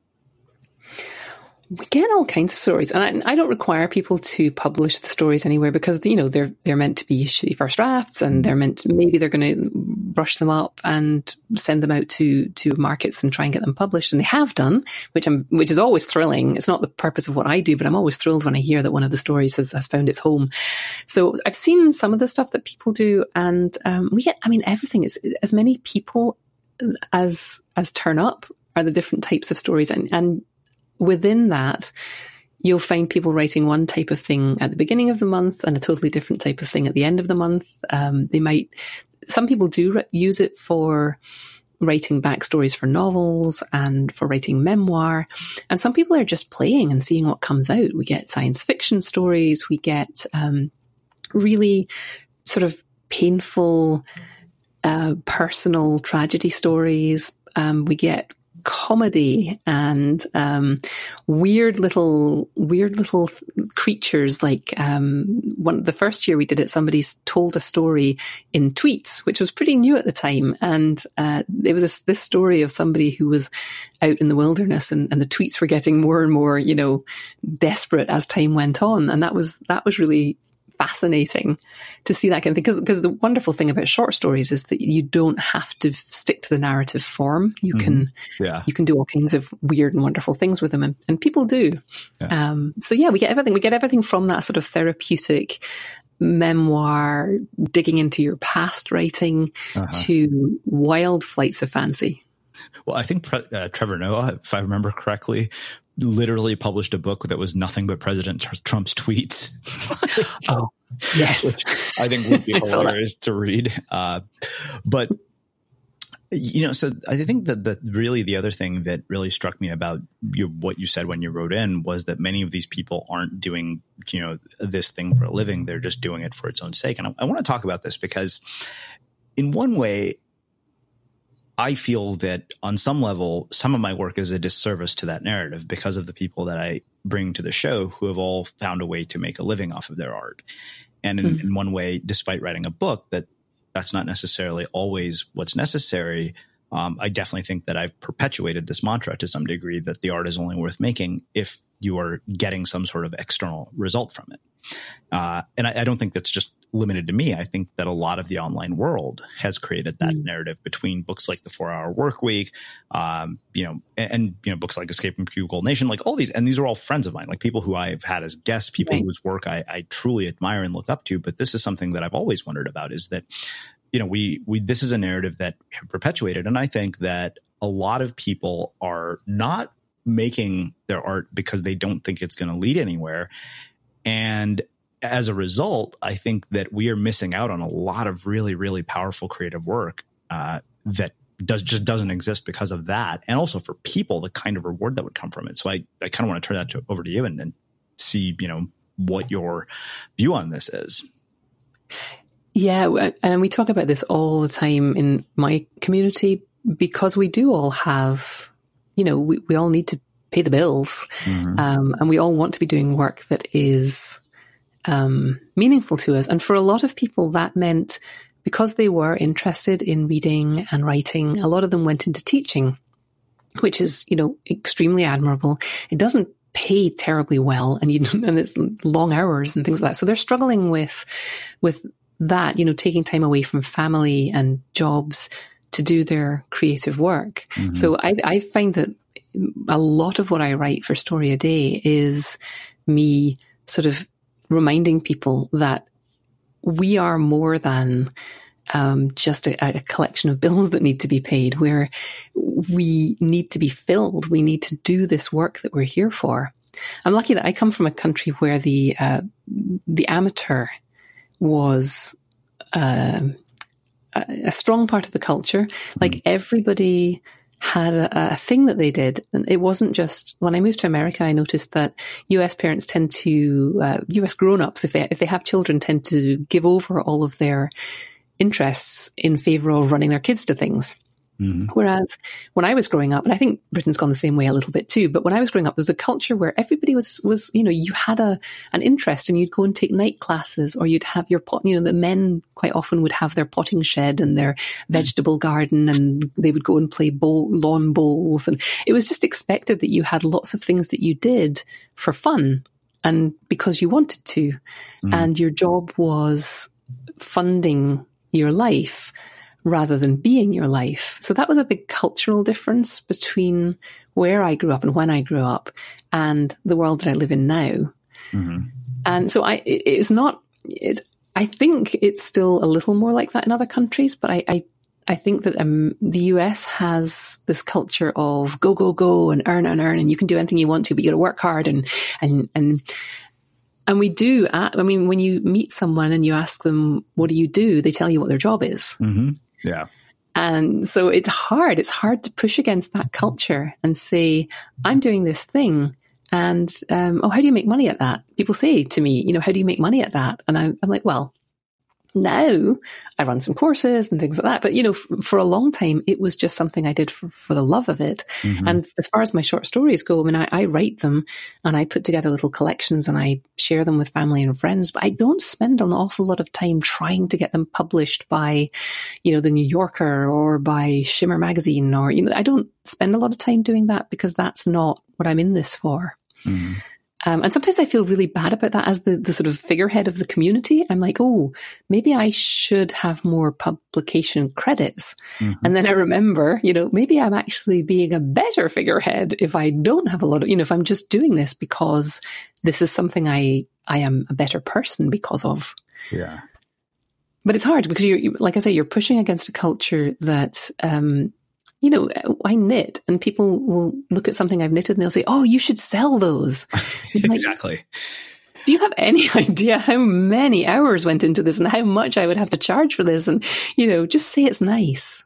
We get all kinds of stories, and I, I don't require people to publish the stories anywhere because, you know, they're they're meant to be shitty first drafts, and they're meant to, maybe they're going to brush them up and send them out to to markets and try and get them published, and they have done, which I'm which is always thrilling. It's not the purpose of what I do, but I'm always thrilled when I hear that one of the stories has, has found its home. So I've seen some of the stuff that people do, and um, we get, I mean, everything is as many people as as turn up are the different types of stories, and and. Within that, you'll find people writing one type of thing at the beginning of the month and a totally different type of thing at the end of the month. Um, they might, some people do re- use it for writing backstories for novels and for writing memoir. And some people are just playing and seeing what comes out. We get science fiction stories. We get um, really sort of painful, uh, personal tragedy stories. Um, we get comedy and um, weird little weird little creatures. Like um, one the first year we did it, somebody told a story in tweets, which was pretty new at the time, and uh, it was this, this story of somebody who was out in the wilderness, and, and the tweets were getting more and more, you know, desperate as time went on, and that was that was really fascinating to see that kind of thing. Because because the wonderful thing about short stories is that you don't have to stick to the narrative form. You mm-hmm. can yeah. you can do all kinds of weird and wonderful things with them, and, and people do. Yeah. Um, so yeah, we get everything. We get everything from that sort of therapeutic memoir, digging into your past writing, uh-huh. to wild flights of fancy. Well, I think uh, Trevor Noah, if I remember correctly, literally published a book that was nothing but President Trump's tweets. Oh, yes. Which I think would be hilarious to read. Uh, but, you know, so I think that, that really the other thing that really struck me about you, what you said when you wrote in was that many of these people aren't doing, you know, this thing for a living. They're just doing it for its own sake. And I, I want to talk about this because in one way, I feel that on some level, some of my work is a disservice to that narrative because of the people that I bring to the show who have all found a way to make a living off of their art. And in, mm-hmm. in one way, despite writing a book, that that's not necessarily always what's necessary. Um, I definitely think that I've perpetuated this mantra to some degree that the art is only worth making if you are getting some sort of external result from it. Uh, and I, I don't think that's just limited to me. I think that a lot of the online world has created that mm. narrative between books like The four-Hour Workweek, um, you know, and, and, you know, books like Escape from Cubicle Nation, like all these. And these are all friends of mine, like people who I've had as guests, people right. whose work I, I truly admire and look up to. But this is something that I've always wondered about is that, you know, we, we, this is a narrative that perpetuated. And I think that a lot of people are not making their art because they don't think it's going to lead anywhere. And as a result, I think that we are missing out on a lot of really, really powerful creative work uh, that does just doesn't exist because of that. And also for people, the kind of reward that would come from it. So I, I kind of want to turn that to, over to you and, and see, you know, what your view on this is. Yeah. And we talk about this all the time in my community because we do all have, you know, we, we all need to pay the bills. Mm-hmm. Um, and we all want to be doing work that is um, meaningful to us. And for a lot of people, that meant because they were interested in reading and writing, a lot of them went into teaching, which is, you know, extremely admirable. It doesn't pay terribly well, and you and it's long hours and things like that. So they're struggling with, with that, you know, taking time away from family and jobs to do their creative work. Mm-hmm. So I, I find that a lot of what I write for Story a Day is me sort of reminding people that we are more than um, just a, a collection of bills that need to be paid, where we need to be filled. We need to do this work that we're here for. I'm lucky that I come from a country where the uh, the amateur was uh, a strong part of the culture. Like mm. everybody had a, a thing that they did. And it wasn't just, when I moved to America, I noticed that U S parents tend to, uh, U S grown-ups, if they, if they have children, tend to give over all of their interests in favor of running their kids to things. Mm-hmm. Whereas when I was growing up, and I think Britain's gone the same way a little bit too, but when I was growing up, there was a culture where everybody was, was, you know, you had a, an interest and you'd go and take night classes, or you'd have your pot, you know, the men quite often would have their potting shed and their vegetable garden, and they would go and play bowl, lawn bowls. And it was just expected that you had lots of things that you did for fun and because you wanted to. Mm-hmm. And your job was funding your life rather than being your life. So that was a big cultural difference between where I grew up and when I grew up and the world that I live in now. Mm-hmm. And so I, it, it's not, it, I think it's still a little more like that in other countries, but I, I, I think that um, the U S has this culture of go, go, go and earn and earn, and you can do anything you want to, but you got to work hard. And, and, and, and we do, I mean, when you meet someone and you ask them, what do you do? They tell you what their job is. Mm-hmm. Yeah. And so it's hard. It's hard to push against that culture and say, I'm doing this thing. And, um, oh, how do you make money at that? People say to me, you know, how do you make money at that? And I'm, I'm like, well, now I run some courses and things like that. But, you know, f- for a long time, it was just something I did for, for the love of it. Mm-hmm. And as far as my short stories go, I mean, I, I write them and I put together little collections and I share them with family and friends, but I don't spend an awful lot of time trying to get them published by, you know, the New Yorker or by Shimmer magazine, or, you know, I don't spend a lot of time doing that because that's not what I'm in this for. Mm-hmm. Um, and sometimes I feel really bad about that as the, the sort of figurehead of the community. I'm like, oh, maybe I should have more publication credits. Mm-hmm. And then I remember, you know, maybe I'm actually being a better figurehead if I don't have a lot of, you know, if I'm just doing this because this is something I, I am a better person because of. Yeah. But it's hard because you're, you, like I say, you're pushing against a culture that, um, you know, I knit and people will look at something I've knitted and they'll say, oh, you should sell those. Exactly. Like, do you have any idea how many hours went into this and how much I would have to charge for this? And, you know, just say it's nice.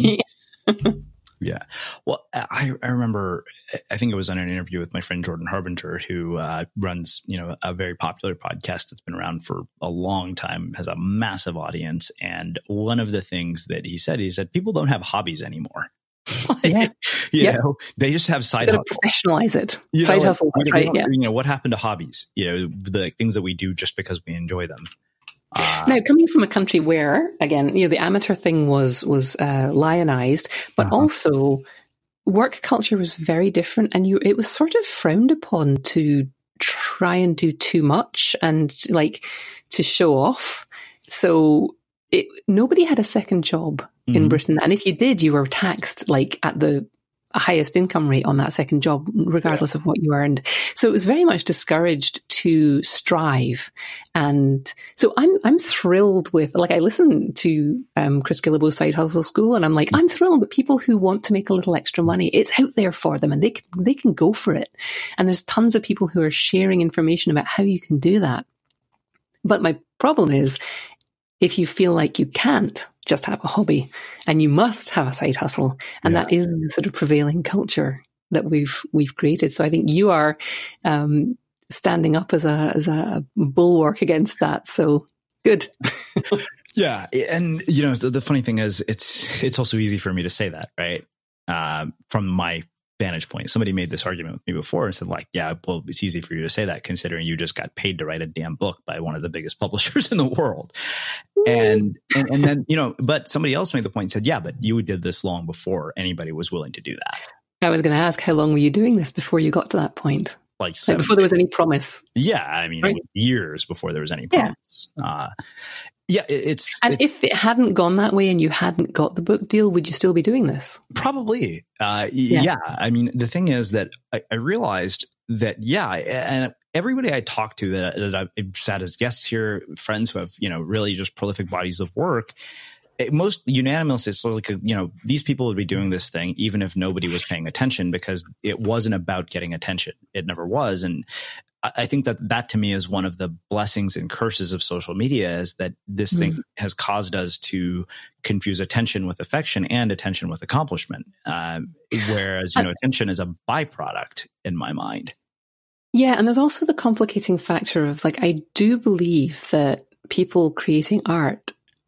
Yeah. Well, I, I remember, I think it was on an interview with my friend Jordan Harbinger, who uh, runs, you know, a very popular podcast that's been around for a long time, has a massive audience. And one of the things that he said, he said, people don't have hobbies anymore. Yeah. you yep. know, they just have side hustle. Professionalize it. You side know, hustle. Like, right, yeah. You know, what happened to hobbies? You know, the things that we do just because we enjoy them. Uh, now, coming from a country where, again, you know, the amateur thing was was uh, lionized, but uh-huh. also work culture was very different, and you it was sort of frowned upon to try and do too much and like to show off. So it, nobody had a second job mm-hmm. in Britain, and if you did, you were taxed like at the highest income rate on that second job, regardless yeah. of what you earned. So it was very much discouraged to strive. And so I'm, I'm thrilled with, like, I listen to, um, Chris Guillebeau's Side Hustle School, and I'm like, I'm thrilled that people who want to make a little extra money, it's out there for them and they can, they can go for it. And there's tons of people who are sharing information about how you can do that. But my problem is, if you feel like you can't just have a hobby and you must have a side hustle, and yeah. that is the sort of prevailing culture that we've we've created. So I think you are um, standing up as a as a bulwark against that. So good. Yeah, and you know, the, the funny thing is, it's it's also easy for me to say that, right? Uh, from my vantage point, somebody made this argument with me before and said, like, yeah, well, it's easy for you to say that considering you just got paid to write a damn book by one of the biggest publishers in the world. And, and, and then, you know, but somebody else made the point and said, yeah, but you did this long before anybody was willing to do that. I was going to ask, how long were you doing this before you got to that point? Like, like before there was any promise. Yeah. I mean, right? years before there was any promise. Yeah. Uh, yeah, it's. And it's, if it hadn't gone that way and you hadn't got the book deal, would you still be doing this? Probably. Uh, yeah. yeah. I mean, the thing is that I, I realized that, yeah, and everybody I talked to that, that I've sat as guests here, friends who have, you know, really just prolific bodies of work, it, most unanimously, it's like, you know, these people would be doing this thing even if nobody was paying attention, because it wasn't about getting attention. It never was. And I think that that to me is one of the blessings and curses of social media, is that this mm. thing has caused us to confuse attention with affection and attention with accomplishment. Uh, whereas, you know, attention is a byproduct in my mind. Yeah. And there's also the complicating factor of, like, I do believe that people creating art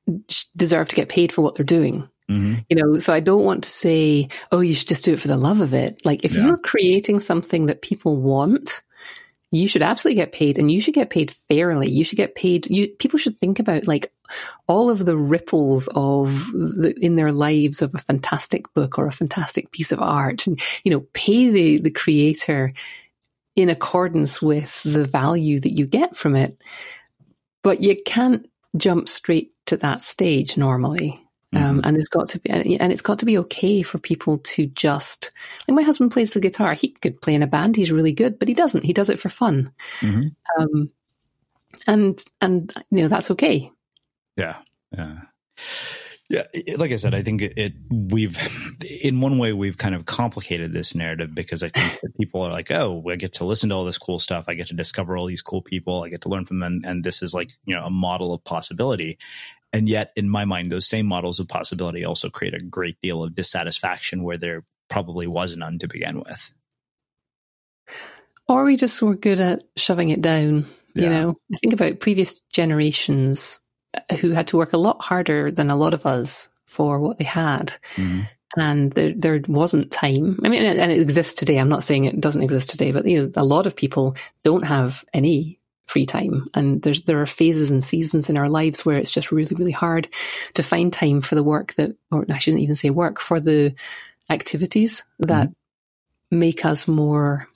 deserve to get paid for what they're doing. Mm-hmm. You know, so I don't want to say, oh, you should just do it for the love of it. Like if yeah. you're creating something that people want, you should absolutely get paid, and you should get paid fairly. You should get paid. You, people should think about like all of the ripples of the, in their lives of a fantastic book or a fantastic piece of art, and, you know, pay the, the creator in accordance with the value that you get from it. But you can't jump straight to that stage normally. Um, and it's got to be, and it's got to be okay for people to just, like my husband plays the guitar. He could play in a band. He's really good, but he doesn't. He does it for fun. Mm-hmm. Um, and, and, you know, that's okay. Yeah. Yeah. Yeah. Like I said, I think it, it, we've, in one way, we've kind of complicated this narrative, because I think that people are like, oh, I get to listen to all this cool stuff. I get to discover all these cool people. I get to learn from them. And this is like, you know, a model of possibility. And yet, in my mind, those same models of possibility also create a great deal of dissatisfaction where there probably was none to begin with. Or we just were good at shoving it down. Yeah. You know, I think about previous generations who had to work a lot harder than a lot of us for what they had. Mm-hmm. And there, there wasn't time. I mean, and it exists today. I'm not saying it doesn't exist today, but, you know, a lot of people don't have any free time, and there's there are phases and seasons in our lives where it's just really, really hard to find time for the work that, or I shouldn't even say work, for the activities that mm-hmm. make us more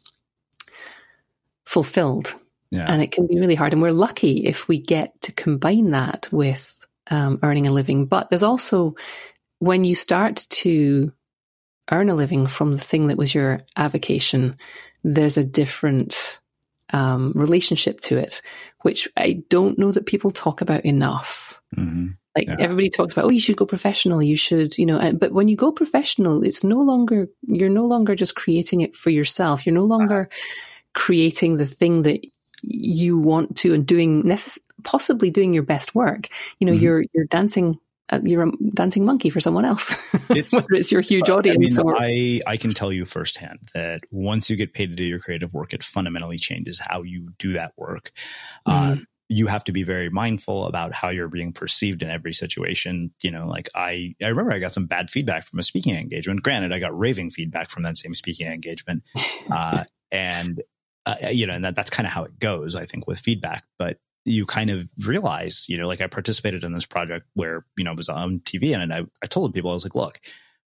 fulfilled. Yeah. And it can be really hard. And we're lucky if we get to combine that with um, earning a living. But there's also, when you start to earn a living from the thing that was your avocation, there's a different Um, relationship to it, which I don't know that people talk about enough. Mm-hmm. Like yeah. everybody talks about, oh, you should go professional. You should, you know, but when you go professional, it's no longer, you're no longer just creating it for yourself. You're no longer creating the thing that you want to and doing, necess- possibly doing your best work. You know, mm-hmm. you're, you're dancing, uh, you're a dancing monkey for someone else. It's, Whether it's your huge audience. I mean, or, I, I can tell you firsthand that once you get paid to do your creative work, it fundamentally changes how you do that work. Mm-hmm. Uh, you have to be very mindful about how you're being perceived in every situation. You know, like I, I remember I got some bad feedback from a speaking engagement. Granted, I got raving feedback from that same speaking engagement. Uh, and, uh, you know, and that, that's kind of how it goes, I think, with feedback. But you kind of realize, you know, like I participated in this project where, you know, it was on T V, and I, I told people, I was like, look,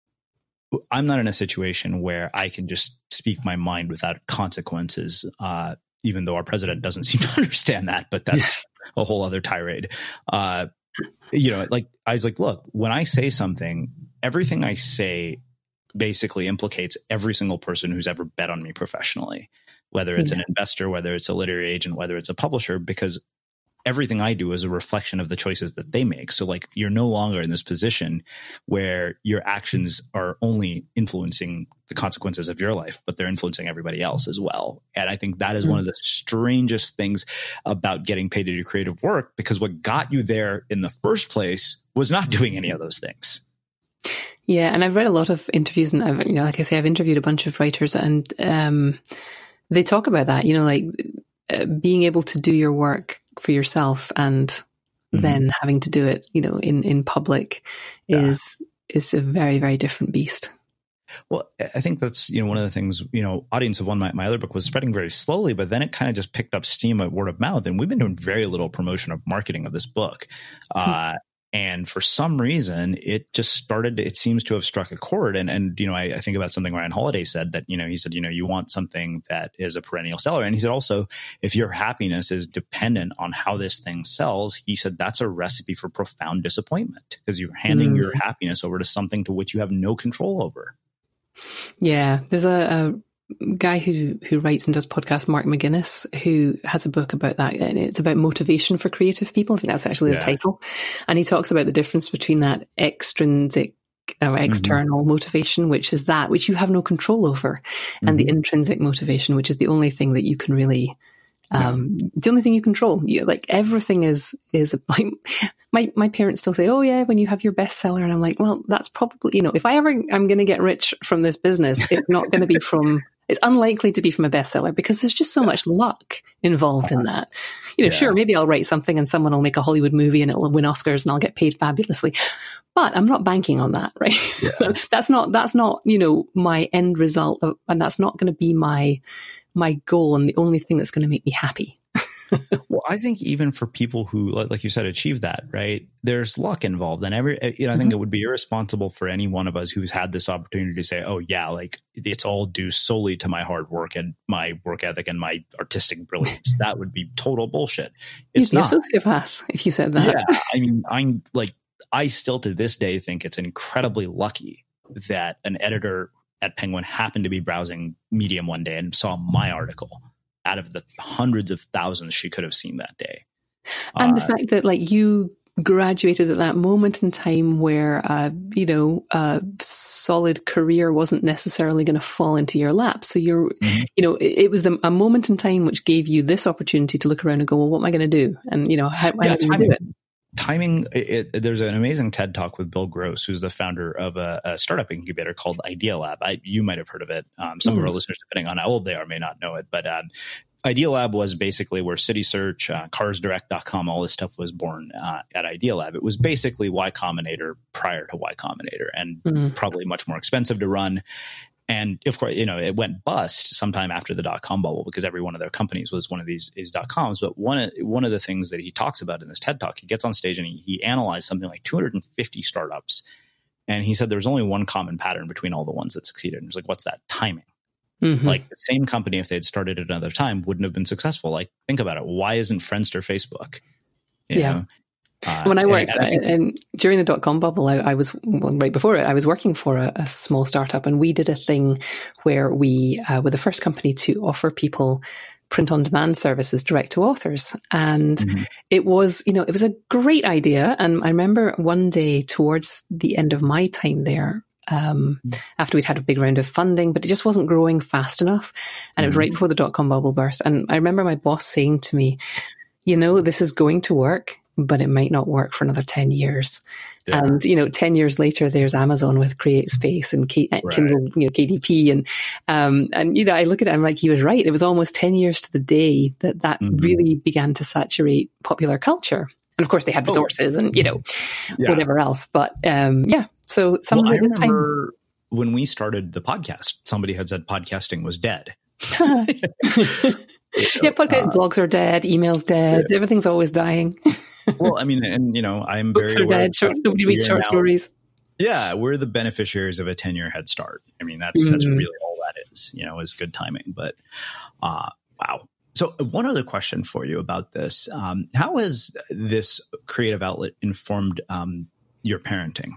I'm not in a situation where I can just speak my mind without consequences, uh, even though our president doesn't seem to understand that, but that's yeah. a whole other tirade. Uh, you know, like I was like, look, when I say something, everything I say basically implicates every single person who's ever bet on me professionally, whether it's yeah. an investor, whether it's a literary agent, whether it's a publisher, because everything I do is a reflection of the choices that they make. So like you're no longer in this position where your actions are only influencing the consequences of your life, but they're influencing everybody else as well. And I think that is mm-hmm. one of the strangest things about getting paid to do creative work, because what got you there in the first place was not doing any of those things. Yeah. And I've read a lot of interviews, and I've, you know, like I say, I've interviewed a bunch of writers, and um, they talk about that, you know, like uh, being able to do your work for yourself and mm-hmm. then having to do it, you know, in, in public yeah. is, is a very, very different beast. Well, I think that's, you know, one of the things, you know, Audience of One, my, my other book, was spreading very slowly, but then it kind of just picked up steam at word of mouth. And we've been doing very little promotion or marketing of this book. Mm-hmm. Uh, and for some reason, it just started, it seems to have struck a chord. And, and you know, I, I think about something Ryan Holiday said that, you know, he said, you know, you want something that is a perennial seller. And he said also, if your happiness is dependent on how this thing sells, he said, that's a recipe for profound disappointment, because you're handing mm. your happiness over to something to which you have no control over. Yeah. There's a, a guy who, who writes and does podcasts, Mark McGuinness, who has a book about that. And it's about motivation for creative people. I think that's actually the yeah. title. And he talks about the difference between that extrinsic or external mm-hmm. motivation, which is that which you have no control over, mm-hmm. and the intrinsic motivation, which is the only thing that you can really, um, yeah. the only thing you control. You, like everything is, is like, my, my parents still say, oh yeah, when you have your bestseller. And I'm like, well, that's probably, you know, if I ever, I'm going to get rich from this business, it's not going to be from It's unlikely to be from a bestseller because there's just so much luck involved in that. You know, yeah. Sure, maybe I'll write something and someone will make a Hollywood movie and it'll win Oscars and I'll get paid fabulously. But I'm not banking on that, right? Yeah. that's not, that's not, you know, my end result of, and that's not going to be my, my goal and the only thing that's going to make me happy. Well, I think even for people who, like you said, achieve that, right, there's luck involved. And every, you know, I think mm-hmm. it would be irresponsible for any one of us who's had this opportunity to say, oh, yeah, like it's all due solely to my hard work and my work ethic and my artistic brilliance. That would be total bullshit. It's You'd be a sociopath if you said that. Yeah. I mean, I'm like, I still to this day think it's incredibly lucky that an editor at Penguin happened to be browsing Medium one day and saw my article out of the hundreds of thousands she could have seen that day. And uh, the fact that like you graduated at that moment in time where, uh, you know, a solid career wasn't necessarily going to fall into your lap. So you're, mm-hmm. you know, it, it was the, a moment in time which gave you this opportunity to look around and go, well, what am I going to do? And, you know, how, yeah, how do I do it? Timing, it, it, there's an amazing TED Talk with Bill Gross, who's the founder of a, a startup incubator called Idea Lab. I, you might have heard of it. Um, some mm. of our listeners, depending on how old they are, may not know it. But um, Idea Lab was basically where City Search, uh, cars direct dot com, all this stuff was born uh, at Idea Lab. It was basically Y Combinator prior to Y Combinator and mm. probably much more expensive to run. And of course, you know, it went bust sometime after the dot-com bubble because every one of their companies was one of these is dot-coms. But one of, one of the things that he talks about in this TED Talk, he gets on stage and he, he analyzed something like two hundred fifty startups. And he said there was only one common pattern between all the ones that succeeded. And he was like, what's that? Timing. Mm-hmm. Like the same company, if they had started at another time, wouldn't have been successful. Like, think about it. Why isn't Friendster Facebook? You yeah. know? Uh, when I worked, and, and, and during the dot-com bubble, I, I was, well, right before it, I was working for a, a small startup and we did a thing where we uh, were the first company to offer people print-on-demand services direct to authors. And mm-hmm. it was, you know, it was a great idea. And I remember one day towards the end of my time there, um, mm-hmm. after we'd had a big round of funding, but it just wasn't growing fast enough. And mm-hmm. it was right before the dot-com bubble burst. And I remember my boss saying to me, you know, this is going to work, but it might not work for another ten years. Yeah. And, you know, ten years later, there's Amazon with CreateSpace and K- right. Kindle, you know, K D P. And, um, and, you know, I look at it, I'm like, he was right. It was almost ten years to the day that that mm-hmm. really began to saturate popular culture. And of course they had resources oh. and, you know, yeah. whatever else. But, um, yeah, so some well, of I remember time- when we started the podcast, somebody had said podcasting was dead. Yeah, podcast, uh, blogs are dead, emails dead, yeah. everything's always dying. Well, I mean, and you know, I'm Books very are aware dead. Short, nobody reads short now, stories. Yeah, we're the beneficiaries of a ten-year head start. I mean, that's mm-hmm. that's really all that is. You know, is good timing. But uh, wow. So, one other question for you about this: um, how has this creative outlet informed um, your parenting?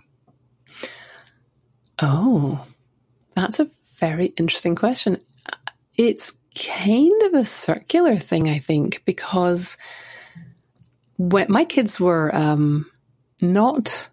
Oh, that's a very interesting question. It's kind of a circular thing, I think, because when my kids were um, not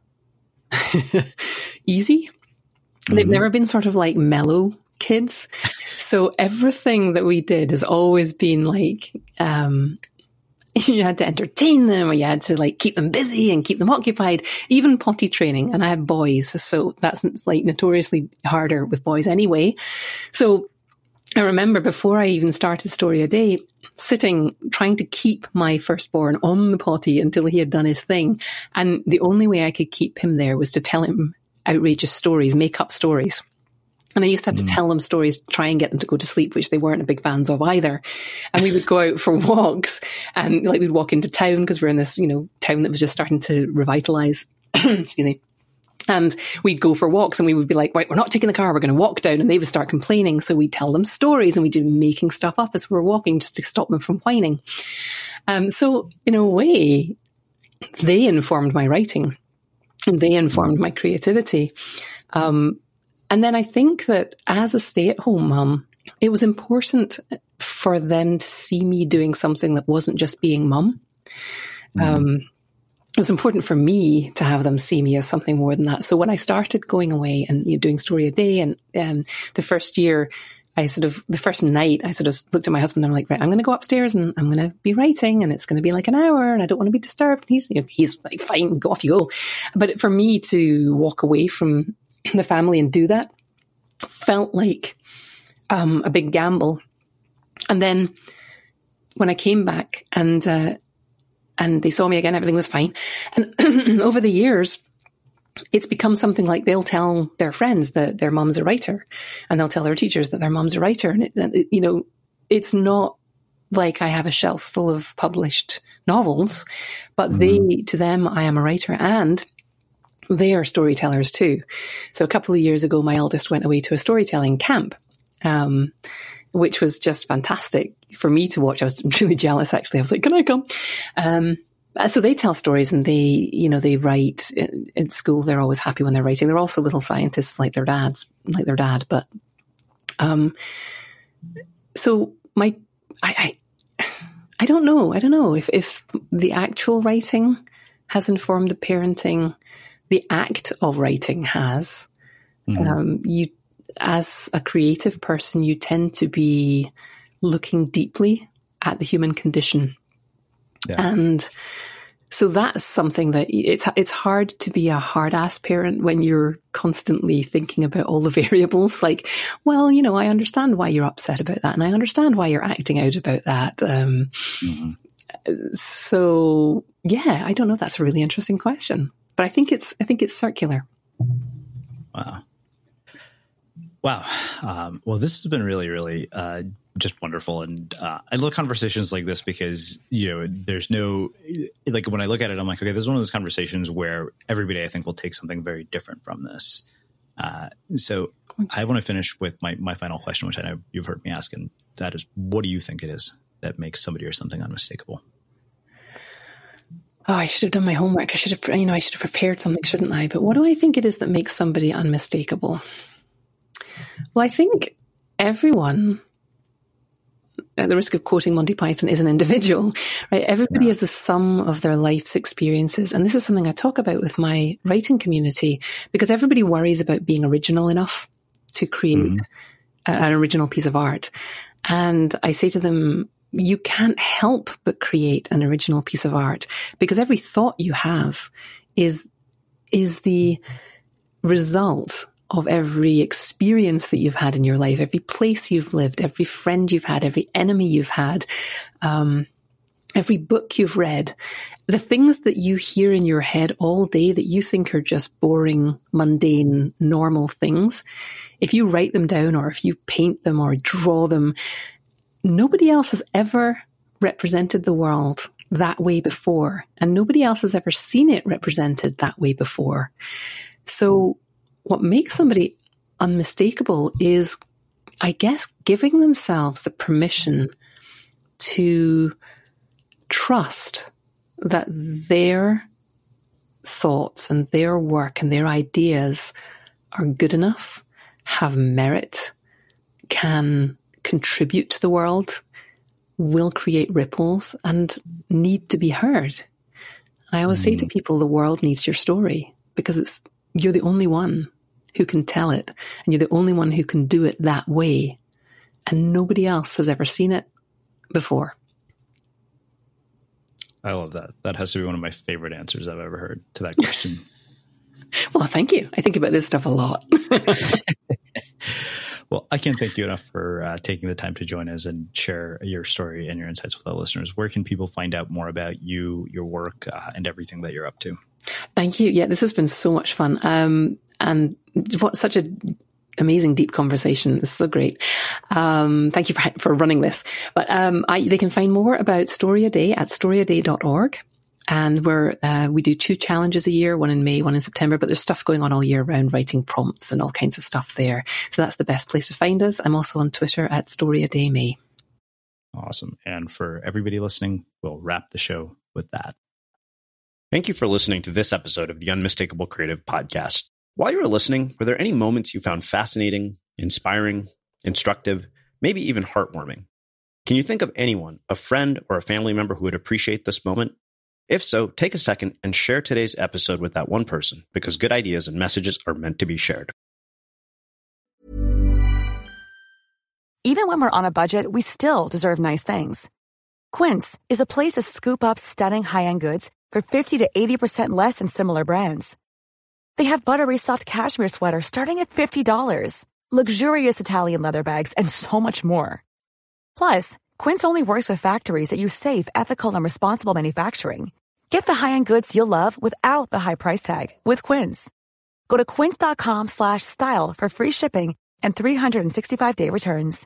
easy. Mm-hmm. They've never been sort of like mellow kids. So everything that we did has always been like, um, you had to entertain them or you had to like keep them busy and keep them occupied, even potty training. And I have boys, so that's like notoriously harder with boys anyway. So I remember before I even started Story a Day, sitting, trying to keep my firstborn on the potty until he had done his thing. And the only way I could keep him there was to tell him outrageous stories, make up stories. And I used to have mm. to tell them stories, try and get them to go to sleep, which they weren't big fans of either. And we would go out for walks and like we'd walk into town because we're in this, you know, town that was just starting to revitalize. Excuse me. And we'd go for walks and we would be like, right, we're not taking the car, we're going to walk down. And they would start complaining. So we'd tell them stories and we'd be making stuff up as we were walking just to stop them from whining. Um, so in a way, they informed my writing and they informed my creativity. Um, and then I think that as a stay-at-home mum, it was important for them to see me doing something that wasn't just being mum. Mm. Um, It was important for me to have them see me as something more than that. So when I started going away and you know, doing Story a Day, and um, the first year, I sort of, the first night, I sort of looked at my husband and I'm like, right, I'm going to go upstairs and I'm going to be writing and it's going to be like an hour and I don't want to be disturbed. And he's, you know, he's like, fine, go off you go. But for me to walk away from the family and do that felt like um, a big gamble. And then when I came back and uh, and they saw me again, everything was fine. And over the years, it's become something like they'll tell their friends that their mom's a writer, and they'll tell their teachers that their mom's a writer. And, it, it, you know, it's not like I have a shelf full of published novels, but mm-hmm. they, to them, I am a writer, and they are storytellers too. So a couple of years ago, my eldest went away to a storytelling camp, um, which was just fantastic for me to watch. I was really jealous, actually. I was like, can I come? Um, so they tell stories, and they, you know, they write in, in school. They're always happy when they're writing. They're also little scientists like their dads, like their dad. But, um, so my, I, I, I don't know. I don't know if, if the actual writing has informed the parenting. The act of writing has. Mm-hmm. Um, you, as a creative person, you tend to be looking deeply at the human condition. Yeah. And so that's something that it's it's hard to be a hard-ass parent when you're constantly thinking about all the variables. Like, well, you know, I understand why you're upset about that, and I understand why you're acting out about that. Um, mm-hmm. So, yeah, I don't know. That's a really interesting question. But I think it's I think it's circular. Wow. Wow. Um, well, this has been really, really uh, just wonderful. And uh, I love conversations like this because, you know, there's no, like when I look at it, I'm like, okay, this is one of those conversations where everybody, I think, will take something very different from this. Uh, so I want to finish with my, my final question, which I know you've heard me ask, and that is, what do you think it is that makes somebody or something unmistakable? Oh, I should have done my homework. I should have, you know, I should have prepared something, shouldn't I? But what do I think it is that makes somebody unmistakable? Well, I think everyone, at the risk of quoting Monty Python, is an individual, right? Everybody yeah. is the sum of their life's experiences. And this is something I talk about with my writing community, because everybody worries about being original enough to create mm-hmm. a, an original piece of art. And I say to them, you can't help but create an original piece of art, because every thought you have is, is the result of every experience that you've had in your life, every place you've lived, every friend you've had, every enemy you've had, um, every book you've read. The things that you hear in your head all day that you think are just boring, mundane, normal things, if you write them down or if you paint them or draw them, nobody else has ever represented the world that way before, and nobody else has ever seen it represented that way before. So what makes somebody unmistakable is, I guess, giving themselves the permission to trust that their thoughts and their work and their ideas are good enough, have merit, can contribute to the world, will create ripples, and need to be heard. I always mm. say to people, the world needs your story, because it's you're the only one who can tell it, and you're the only one who can do it that way, and nobody else has ever seen it before. I love that. That has to be one of my favorite answers I've ever heard to that question. Well, thank you. I think about this stuff a lot. Well, I can't thank you enough for uh, taking the time to join us and share your story and your insights with our listeners. Where can people find out more about you, your work, uh, and everything that you're up to? Thank you. Yeah, this has been so much fun. Um, and what such a amazing, deep conversation. It's so great. Um, thank you for, for running this. But um, I, they can find more about Story A Day at story a day dot org. And we're, uh, we do two challenges a year, one in May, one in September, but there's stuff going on all year round, writing prompts and all kinds of stuff there. So that's the best place to find us. I'm also on Twitter at Story A Day May. Awesome. And for everybody listening, we'll wrap the show with that. Thank you for listening to this episode of the Unmistakable Creative Podcast. While you were listening, were there any moments you found fascinating, inspiring, instructive, maybe even heartwarming? Can you think of anyone, a friend or a family member who would appreciate this moment? If so, take a second and share today's episode with that one person, because good ideas and messages are meant to be shared. Even when we're on a budget, we still deserve nice things. Quince is a place to scoop up stunning high-end goods for fifty to eighty percent less than similar brands. They have buttery soft cashmere sweaters starting at fifty dollars, luxurious Italian leather bags, and so much more. Plus, Quince only works with factories that use safe, ethical, and responsible manufacturing. Get the high-end goods you'll love without the high price tag with Quince. Go to quince.com slash style for free shipping and three sixty-five day returns.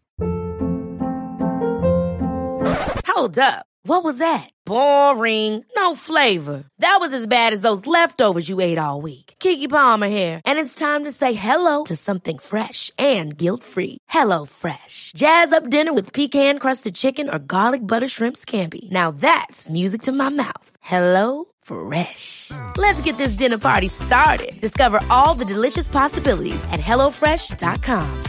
Hold up. What was that? Boring. No flavor. That was as bad as those leftovers you ate all week. Keke Palmer here, and it's time to say hello to something fresh and guilt-free. Hello Fresh. Jazz up dinner with pecan-crusted chicken or garlic butter shrimp scampi. Now that's music to my mouth. Hello Fresh. Let's get this dinner party started. Discover all the delicious possibilities at hello fresh dot com.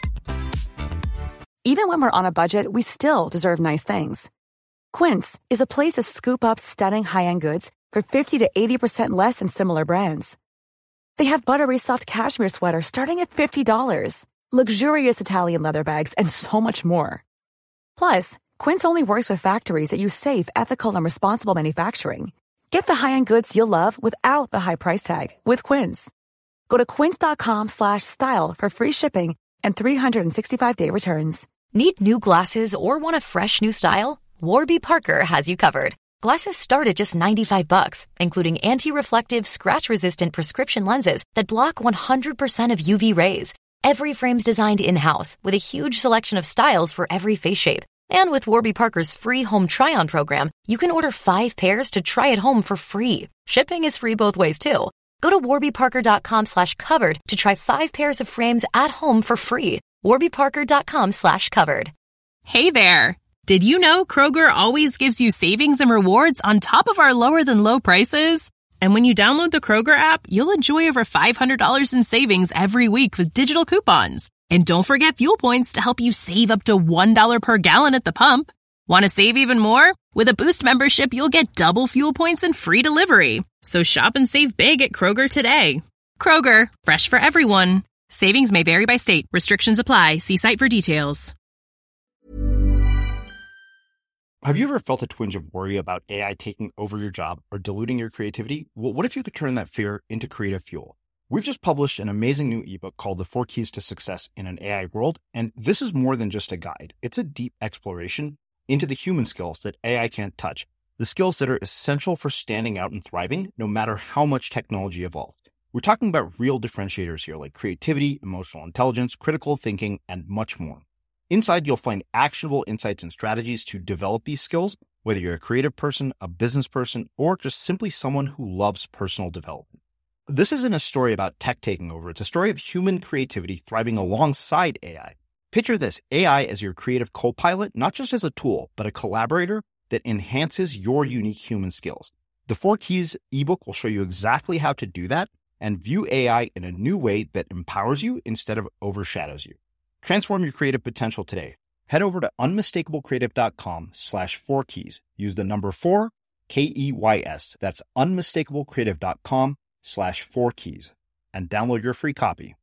Even when we're on a budget, we still deserve nice things. Quince is a place to scoop up stunning high-end goods for fifty to eighty percent less than similar brands. They have buttery soft cashmere sweaters starting at fifty dollars, luxurious Italian leather bags, and so much more. Plus, Quince only works with factories that use safe, ethical, and responsible manufacturing. Get the high-end goods you'll love without the high price tag with Quince. Go to quince.com slash style for free shipping and three sixty-five day returns. Need new glasses or want a fresh new style? Warby Parker has you covered. Glasses start at just ninety-five bucks, including anti-reflective, scratch-resistant prescription lenses that block one hundred percent of U V rays. Every frame's designed in-house with a huge selection of styles for every face shape. And with Warby Parker's free home try-on program, you can order five pairs to try at home for free. Shipping is free both ways, too. Go to warbyparker.com slash covered to try five pairs of frames at home for free. warbyparker.com slash covered. Hey there! Did you know Kroger always gives you savings and rewards on top of our lower-than-low prices? And when you download the Kroger app, you'll enjoy over five hundred dollars in savings every week with digital coupons. And don't forget fuel points to help you save up to one dollar per gallon at the pump. Want to save even more? With a Boost membership, you'll get double fuel points and free delivery. So shop and save big at Kroger today. Kroger, fresh for everyone. Savings may vary by state. Restrictions apply. See site for details. Have you ever felt a twinge of worry about A I taking over your job or diluting your creativity? Well, what if you could turn that fear into creative fuel? We've just published an amazing new ebook called The Four Keys to Success in an A I World, and this is more than just a guide. It's a deep exploration into the human skills that A I can't touch, the skills that are essential for standing out and thriving, no matter how much technology evolved. We're talking about real differentiators here, like creativity, emotional intelligence, critical thinking, and much more. Inside, you'll find actionable insights and strategies to develop these skills, whether you're a creative person, a business person, or just simply someone who loves personal development. This isn't a story about tech taking over. It's a story of human creativity thriving alongside A I. Picture this, A I as your creative co-pilot, not just as a tool, but a collaborator that enhances your unique human skills. The Four Keys ebook will show you exactly how to do that and view A I in a new way that empowers you instead of overshadows you. Transform your creative potential today. Head over to unmistakablecreative.com slash four keys. Use the number four, K E Y S. That's unmistakablecreative.com slash four keys and download your free copy.